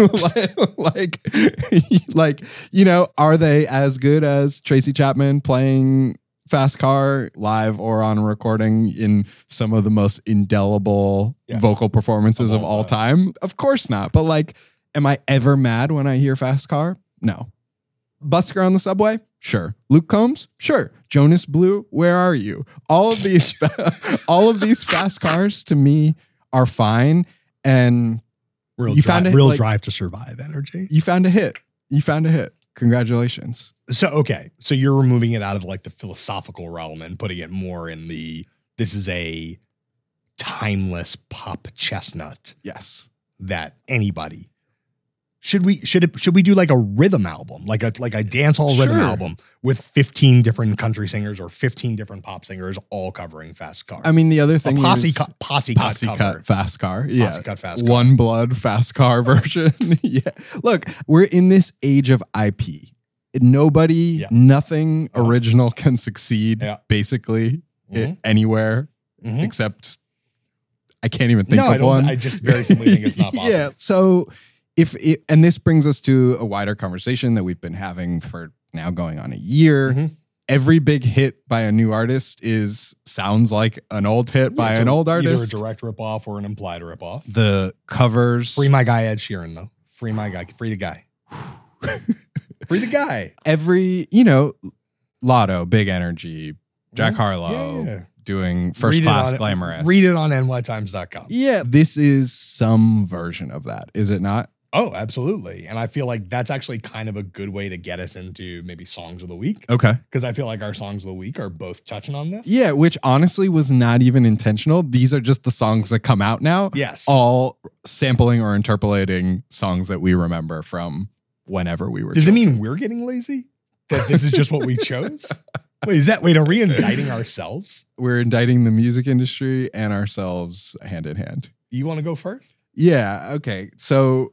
like, you know, are they as good as Tracy Chapman playing Fast Car live or on a recording in some of the most indelible vocal performances of all time? Of course not. But like, am I ever mad when I hear Fast Car? No. Busker on the Subway? Sure. Luke Combs? Sure. Jonas Blue? Where are you? All of these Fast Cars to me are fine. And
real drive to survive energy.
You found a hit. Congratulations.
So you're removing it out of like the philosophical realm and putting it more in this is a timeless pop chestnut.
Yes.
That anybody should we do like a rhythm album, like a dance hall rhythm album with 15 different country singers or 15 different pop singers all covering Fast Car?
I mean, the other thing
posse
is
cut
Fast Car. Yeah.
Posse cut Fast Car.
One Blood Fast Car version. Yeah. Look, we're in this age of IP. Nothing original can succeed basically anywhere except I can't even think of one.
I just very simply think it's not possible.
Yeah. So and this brings us to a wider conversation that we've been having for now going on a year.
Mm-hmm.
Every big hit by a new artist sounds like an old hit by an old artist.
Either a direct ripoff or an implied ripoff.
The covers.
Free my guy Ed Sheeran though. Free my guy. Free the guy. Free the guy.
Every, Lotto, Big Energy, Jack Harlow doing First Class Glamorous.
Read it on nytimes.com.
Yeah, this is some version of that, is it not?
Oh, absolutely. And I feel like that's actually kind of a good way to get us into maybe songs of the week.
Okay.
Because I feel like our songs of the week are both touching on this.
Yeah, which honestly was not even intentional. These are just the songs that come out now.
Yes.
All sampling or interpolating songs that we remember from whenever we were
Does it mean we're getting lazy? That this is just what we chose? Wait, are we indicting ourselves?
We're indicting the music industry and ourselves hand in hand.
You want to go first?
Yeah, okay. So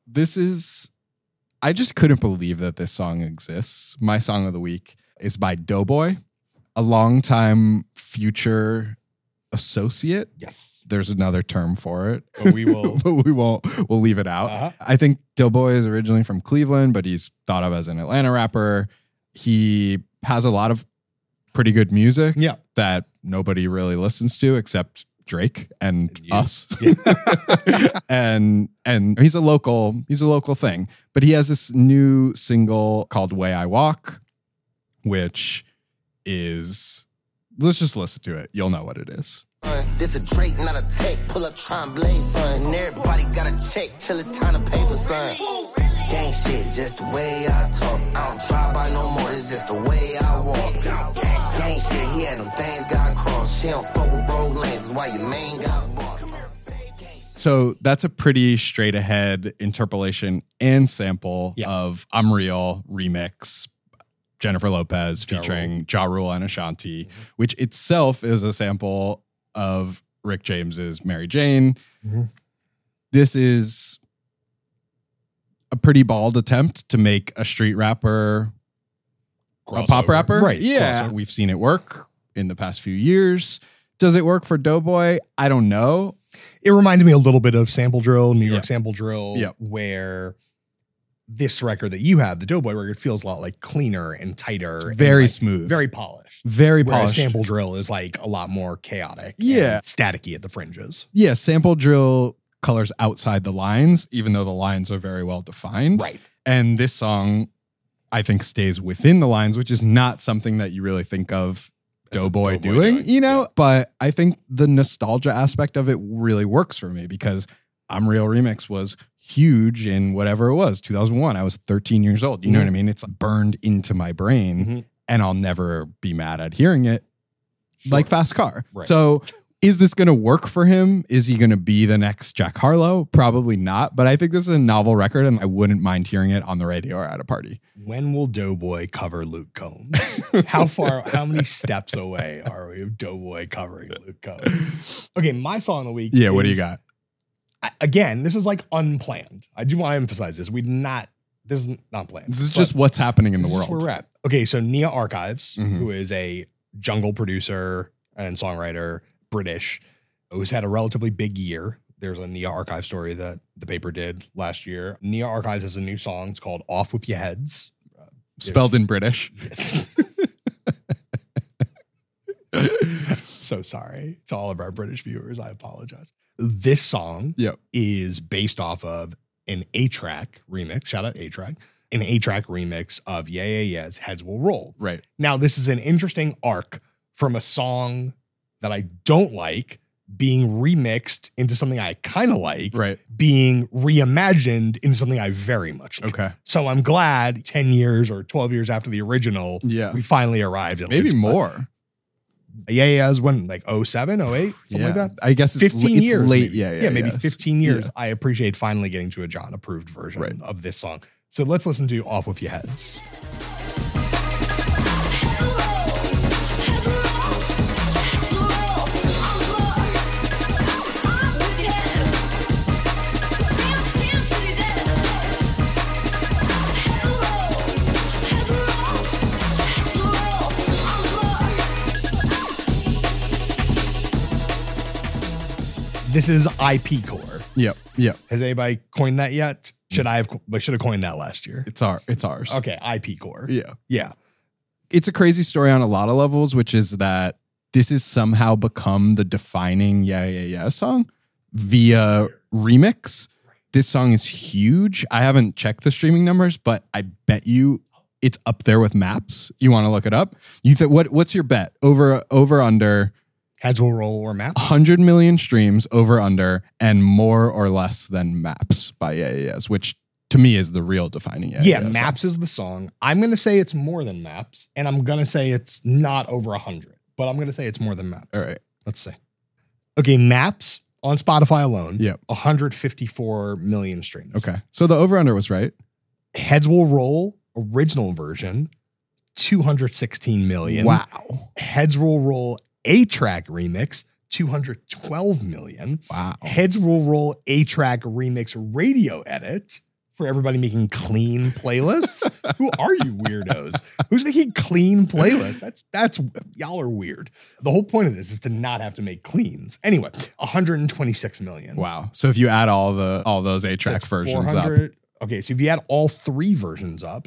I just couldn't believe that this song exists. My song of the week is by Doughboy, a longtime Future associate.
Yes.
There's another term for it.
But we will.
But we won't. We'll leave it out.
Uh-huh.
I think Doughboy is originally from Cleveland, but he's thought of as an Atlanta rapper. He has a lot of pretty good music that nobody really listens to except Drake and us. Yeah. and he's a local thing. But he has this new single called Way I Walk, which is, let's just listen to it. You'll know what it is.
This a Drake, not a take. Pull up, try and blaze, son. And everybody got a check till it's time to pay for son. Gang shit, just the way I talk. I don't drive by no more, it's just the way I walk. Gang shit, he had them things got crossed. She don't fuck with broke lanes, is why your main got bought.
So that's a pretty straight ahead interpolation and sample of I'm Real remix, Jennifer Lopez featuring Ja Rule and Ashanti, which itself is a sample of Rick James's Mary Jane.
Mm-hmm.
This is a pretty bald attempt to make a street rapper a pop rapper.
Right.
Yeah. We've seen it work in the past few years. Does it work for Doughboy? I don't know.
It reminded me a little bit of Sample Drill, New York Sample Drill, where this record that you have, the Doughboy record, feels a lot like cleaner and tighter.
It's very
and
smooth.
Very polished.
Very
Whereas
polished.
Sample Drill is like a lot more chaotic.
Yeah.
And staticky at the fringes.
Yeah, Sample Drill colors outside the lines, even though the lines are very well defined.
Right.
And this song, I think, stays within the lines, which is not something that you really think of Doughboy doing, you know? Yeah. But I think the nostalgia aspect of it really works for me because I'm Real Remix was huge in whatever it was, 2001. I was 13 years old. You know what I mean? It's burned into my brain and I'll never be mad at hearing it like Fast Car.
Right.
So is this going to work for him? Is he going to be the next Jack Harlow? Probably not. But I think this is a novel record and I wouldn't mind hearing it on the radio or at a party.
When will Doughboy cover Luke Combs? How many steps away are we of Doughboy covering Luke Combs? Okay, my song of the week.
Yeah, what do you got?
Again, this is like unplanned. I do want to emphasize this. This is not planned.
This is just what's happening in the world.
Where we're at. Okay, so Nia Archives, who is a jungle producer and songwriter, British, who's had a relatively big year. There's a Nia Archive story that the paper did last year. Nia Archives has a new song. It's called Off With Your Heads.
Spelled in British.
Yes. So sorry to all of our British viewers. I apologize. This song is based off of an A-Track remix. Shout out A-Track. An A-Track remix of Yeah Yeah Yeah's Heads Will Roll.
Right.
Now, this is an interesting arc from a song that I don't like being remixed into something I kind of like,
right? Being
reimagined into something I very much like.
Okay.
So I'm glad 10 years or 12 years after the original, we finally arrived at
maybe more.
Yeah, as when like 07, 08, something like that.
I guess it's
15 years.
Late.
Maybe. Maybe 15 years. Yeah. I appreciate finally getting to a John approved version of this song. So let's listen to Off With Your Heads. This is IP core.
Yep.
Has anybody coined that yet? Should have coined that last year.
It's ours.
Okay, IP core.
Yeah. It's a crazy story on a lot of levels, which is that this has somehow become the defining Yeah Yeah Yeah song via remix. This song is huge. I haven't checked the streaming numbers, but I bet you it's up there with Maps. You want to look it up? You think what's your bet? Over under
Heads Will Roll or Maps?
100 million streams over under and more or less than Maps by Yeah Yeah Yeahs, which to me is the real defining Yeah
Yeah,
Yeah
Maps
song.
is the song. I'm going to say it's more than Maps, and I'm going to say it's not over 100, but I'm going to say it's more than Maps.
All right.
Let's see. Okay, Maps on Spotify alone, 154 million streams.
Okay. So the over under was right.
Heads Will Roll original version, 216 million.
Wow.
Heads Will Roll A-Track remix, 212 million.
Wow.
Heads Will Roll A-Track remix radio edit for everybody making clean playlists. Who are you weirdos? Who's making clean playlists? That's y'all are weird. The whole point of this is to not have to make cleans. Anyway, 126 million.
Wow. So if you add all those A-Track versions up.
Okay, so if you add all three versions up,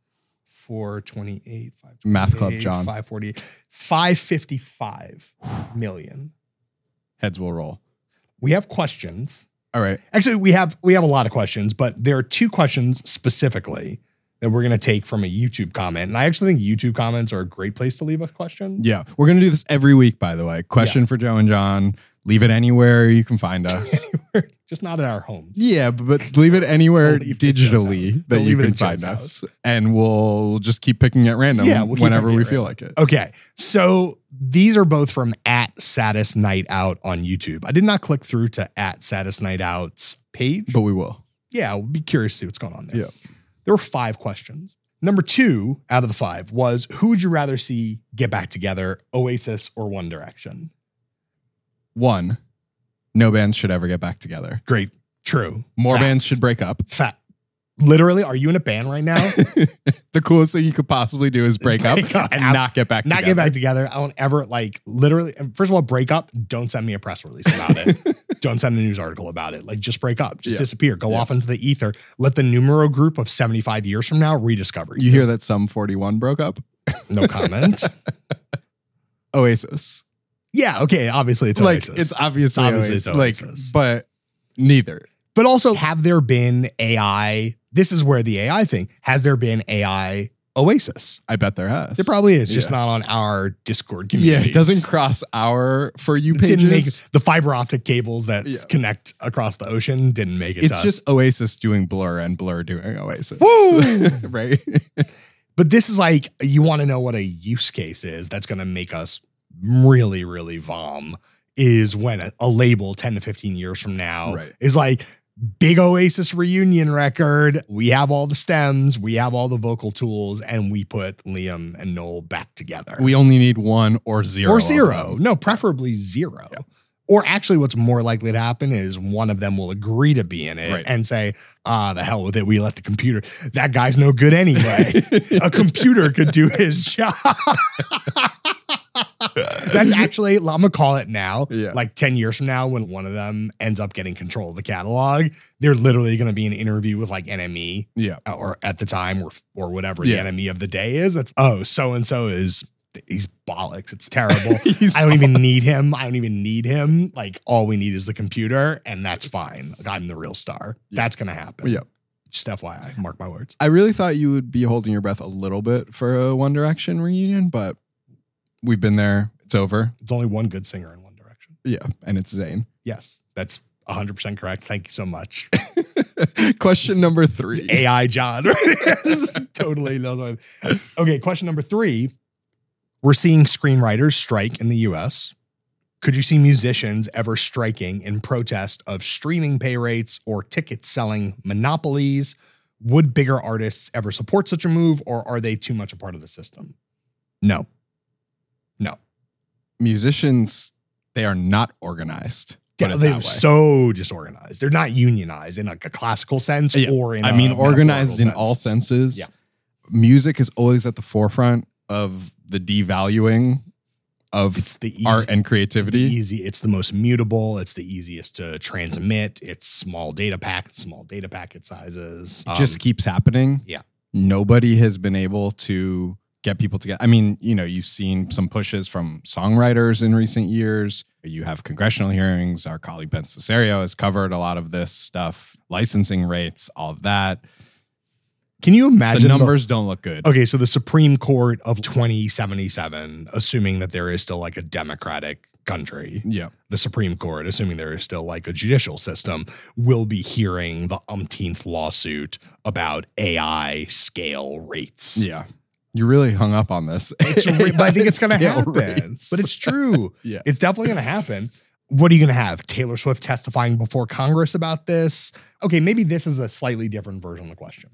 428, 528,
Math Club John.
548, 555 million.
Heads Will Roll.
We have questions.
All right.
Actually, we have a lot of questions, but there are two questions specifically that we're going to take from a YouTube comment. And I actually think YouTube comments are a great place to leave us questions.
Yeah. We're going to do this every week, by the way. Question for Joe and John. Leave it anywhere you can find us.
Just not at our homes.
Yeah, but leave it anywhere digitally that you can find us. And we'll just keep picking at random whenever we feel like it.
Okay. So these are both from @Saddest Night Out on YouTube. I did not click through to @Saddest Night Out's page.
But we will.
Yeah, we'll be curious to see what's going on there.
Yeah.
There were 5 questions. Number 2 out of the 5 was, who would you rather see get back together, Oasis or One Direction?
1, no bands should ever get back together.
Great. True.
More bands should break up.
Literally, are you in a band right now?
The coolest thing you could possibly do is break up and not get back together.
Not get back together. I don't ever literally, first of all, break up. Don't send me a press release about it. Don't send a news article about it. Like, just break up, just disappear, go off into the ether. Let the numero group of 75 years from now rediscover you.
You hear that Sum 41 broke up?
No comment.
Oasis.
Yeah, okay, obviously it's Oasis.
Like, it's obviously
Oasis.
Like, but neither.
But also, have there been AI? This is where the AI thing, has there been AI Oasis?
I bet there has.
There probably is, just not on our Discord community.
Yeah, it doesn't cross our For You pages.
Didn't make the fiber optic cables that connect across the ocean didn't make it.
It's just Oasis doing Blur and Blur doing Oasis.
Woo!
Right?
But this is like, you want to know what a use case is that's going to make us really, really vom, is when a label 10 to 15 years from now is like, big Oasis reunion record. We have all the stems, we have all the vocal tools, and we put Liam and Noel back together.
We only need 1 or 0.
Or 0. No, preferably 0. Yeah. Or actually, what's more likely to happen is one of them will agree to be in it and say, the hell with it. We let the computer. That guy's no good anyway. A computer could do his job. That's actually, I'm going to call it now.
Yeah.
Like 10 years from now, when one of them ends up getting control of the catalog, they're literally going to be an interview with like NME.
Yeah.
Or at the time or whatever the enemy of the day is. It's, so-and-so he's bollocks. It's terrible. I don't even need him. Like, all we need is the computer, and that's fine. Like, I'm the real star. Yeah. That's going to happen.
Yeah.
Just FYI, mark my words.
I really thought you would be holding your breath a little bit for a One Direction reunion, but we've been there. It's over.
It's only one good singer in One Direction.
Yeah, and it's Zayn.
Yes, that's 100% correct. Thank you so much.
Question number 3.
AI John. Totally knows. Okay, question number 3. We're seeing screenwriters strike in the US. Could you see musicians ever striking in protest of streaming pay rates or ticket selling monopolies? Would bigger artists ever support such a move, or are they too much a part of the system? No.
Musicians, they are not organized.
Yeah, they're so disorganized. They're not unionized in like a classical sense or in
organized in all senses.
Yeah.
Music is always at the forefront of the devaluing of art and creativity.
It's the most mutable. It's the easiest to transmit. It's small data packet sizes.
It just keeps happening.
Yeah.
Nobody has been able to get people together. I mean, you've seen some pushes from songwriters in recent years. You have congressional hearings. Our colleague Ben Cesario has covered a lot of this stuff, licensing rates, all of that.
Can you imagine?
The numbers don't look good.
Okay, so the Supreme Court of 2077, assuming that there is still like a democratic country.
Yeah.
The Supreme Court, assuming there is still like a judicial system, will be hearing the umpteenth lawsuit about AI scale rates.
Yeah. You really hung up on this.
But I think it's going to happen.
Rates.
But it's true.
Yeah.
It's definitely going to happen. What are you going to have? Taylor Swift testifying before Congress about this? Okay, maybe this is a slightly different version of the question.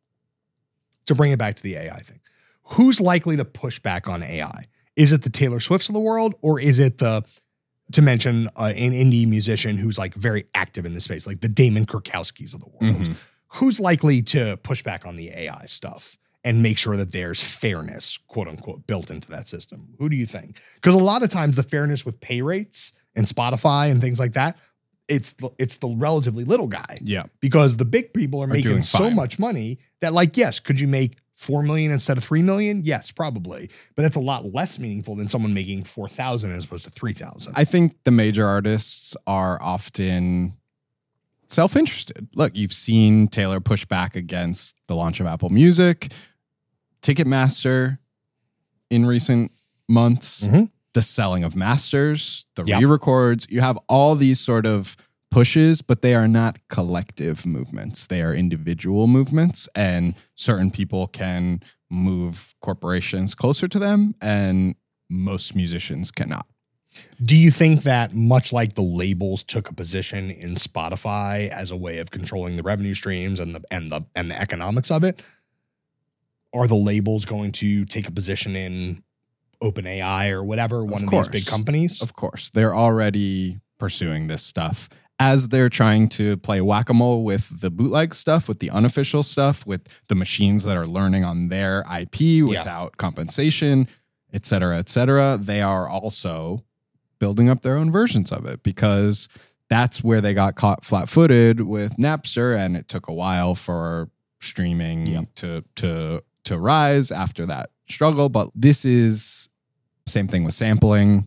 To bring it back to the AI thing. Who's likely to push back on AI? Is it the Taylor Swifts of the world, or is it to mention an indie musician who's like very active in this space, like the Damon Kurkowskis of the world?
Mm-hmm.
Who's likely to push back on the AI stuff and make sure that there's fairness, quote unquote, built into that system? Who do you think? Because a lot of times the fairness with pay rates and Spotify and things like that, it's the relatively little guy.
Yeah.
Because the big people are making
doing
so
fine.
much money that, like, yes, could you make $4 million instead of $3 million? Yes, probably. But that's a lot less meaningful than someone making $4,000 as opposed to $3,000.
I think the major artists are often self-interested. Look, you've seen Taylor push back against the launch of Apple Music, Ticketmaster in recent months, the selling of masters, the re-records. You have all these sort of pushes, but they are not collective movements. They are individual movements, and certain people can move corporations closer to them, and most musicians cannot.
Do you think that, much like the labels took a position in Spotify as a way of controlling the revenue streams and the economics of it, are the labels going to take a position in OpenAI or whatever, one of these big companies?
Of course. They're already pursuing this stuff as they're trying to play whack-a-mole with the bootleg stuff, with the unofficial stuff, with the machines that are learning on their IP without compensation, et cetera, et cetera. They are also building up their own versions of it because that's where they got caught flat-footed with Napster, and it took a while for streaming to rise after that struggle. But this is same thing with sampling.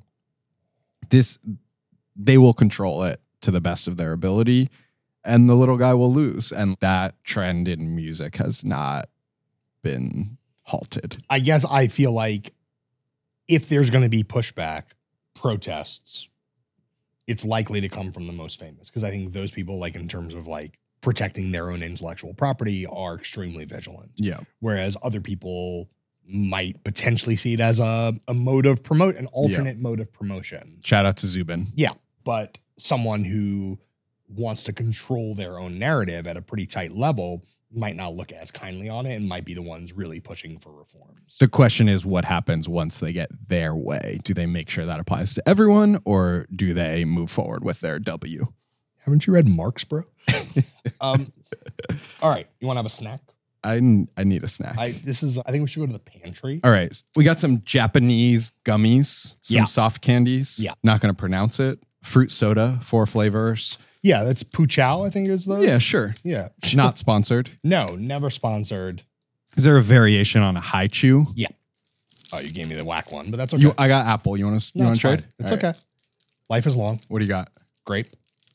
They will control it to the best of their ability, and the little guy will lose. And that trend in music has not been halted.
I guess I feel like if there's going to be pushback, protests, it's likely to come from the most famous, because I think those people, like in terms of like protecting their own intellectual property, are extremely vigilant.
Yeah.
Whereas other people might potentially see it as an alternate mode of promotion.
Shout out to Zubin.
Yeah. But someone who wants to control their own narrative at a pretty tight level might not look as kindly on it and might be the ones really pushing for reforms.
The question is, what happens once they get their way? Do they make sure that applies to everyone, or do they move forward with their W?
Haven't you read Marx, bro? All right. You want to have a snack?
I need a snack.
I think we should go to the pantry.
All right. We got some Japanese gummies, some soft candies.
Yeah.
Not going to pronounce it. Fruit soda, 4 flavors.
Yeah, that's Puchow, I think is those.
Yeah, sure.
Yeah.
Not sponsored.
No, never sponsored.
Is there a variation on a high chew?
Yeah. Oh, you gave me the whack one, but that's okay.
I got apple. You want to trade?
It's okay. Life is long.
What do you got?
Grape.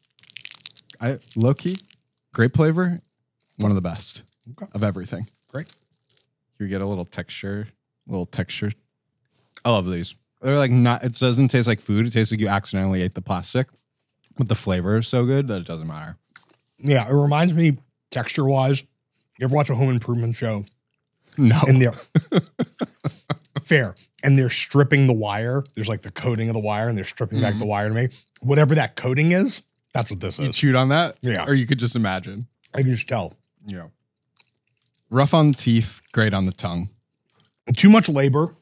Low key, grape flavor, one of the best of everything.
Great.
You get a little texture. I love these. They're like not. It doesn't taste like food. It tastes like you accidentally ate the plastic, but the flavor is so good that it doesn't matter.
Yeah, it reminds me texture wise. You ever watch a home improvement show?
No.
And they're fair. And they're stripping the wire. There's like the coating of the wire, and they're stripping back the wire to make whatever that coating is. That's what this is.
You chewed on that?
Yeah.
Or you could just imagine.
I can just tell.
Yeah. Rough on the teeth, great on the tongue.
Too much labor.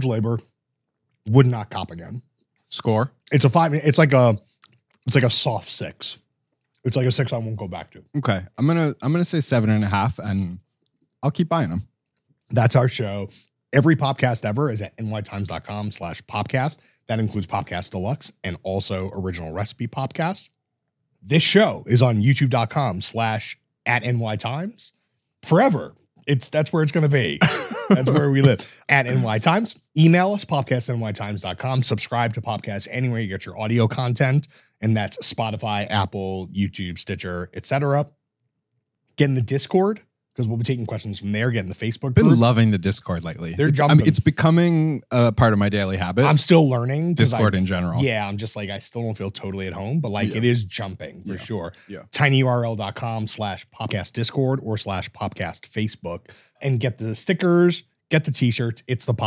Would not cop again.
Score?
It's a 5. It's like a soft 6. It's like a 6 I won't go back to.
Okay. I'm gonna say 7.5, and I'll keep buying them.
That's our show. Every podcast ever is at nytimes.com/popcast. That includes Popcast Deluxe and also Original Recipe Popcast. This show is on youtube.com/@nytimes forever. That's where it's going to be. That's where we live. At NY Times. Email us, popcast@nytimes.com. Subscribe to Popcast anywhere you get your audio content. And that's Spotify, Apple, YouTube, Stitcher, etc. Get in the Discord, because we'll be taking questions from there. Get in the Facebook group.
Been loving the Discord lately.
Jumping.
It's becoming a part of my daily habit.
I'm still learning.
Discord in general.
Yeah, I'm just like, I still don't feel totally at home, but it is jumping for sure.
Yeah.
tinyurl.com/popcast Discord or /popcast Facebook, and get the stickers, get the t-shirts. It's the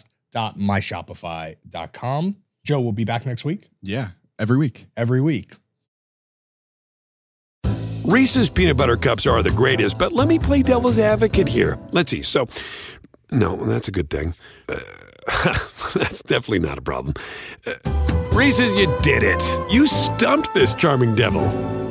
popcast.myshopify.com. Joe, we'll be back next week.
Yeah, every week.
Reese's peanut butter cups are the greatest, but let me play devil's advocate here. Let's see. So, no, that's a good thing. That's definitely not a problem. Reese's, you did it. You stumped this charming devil.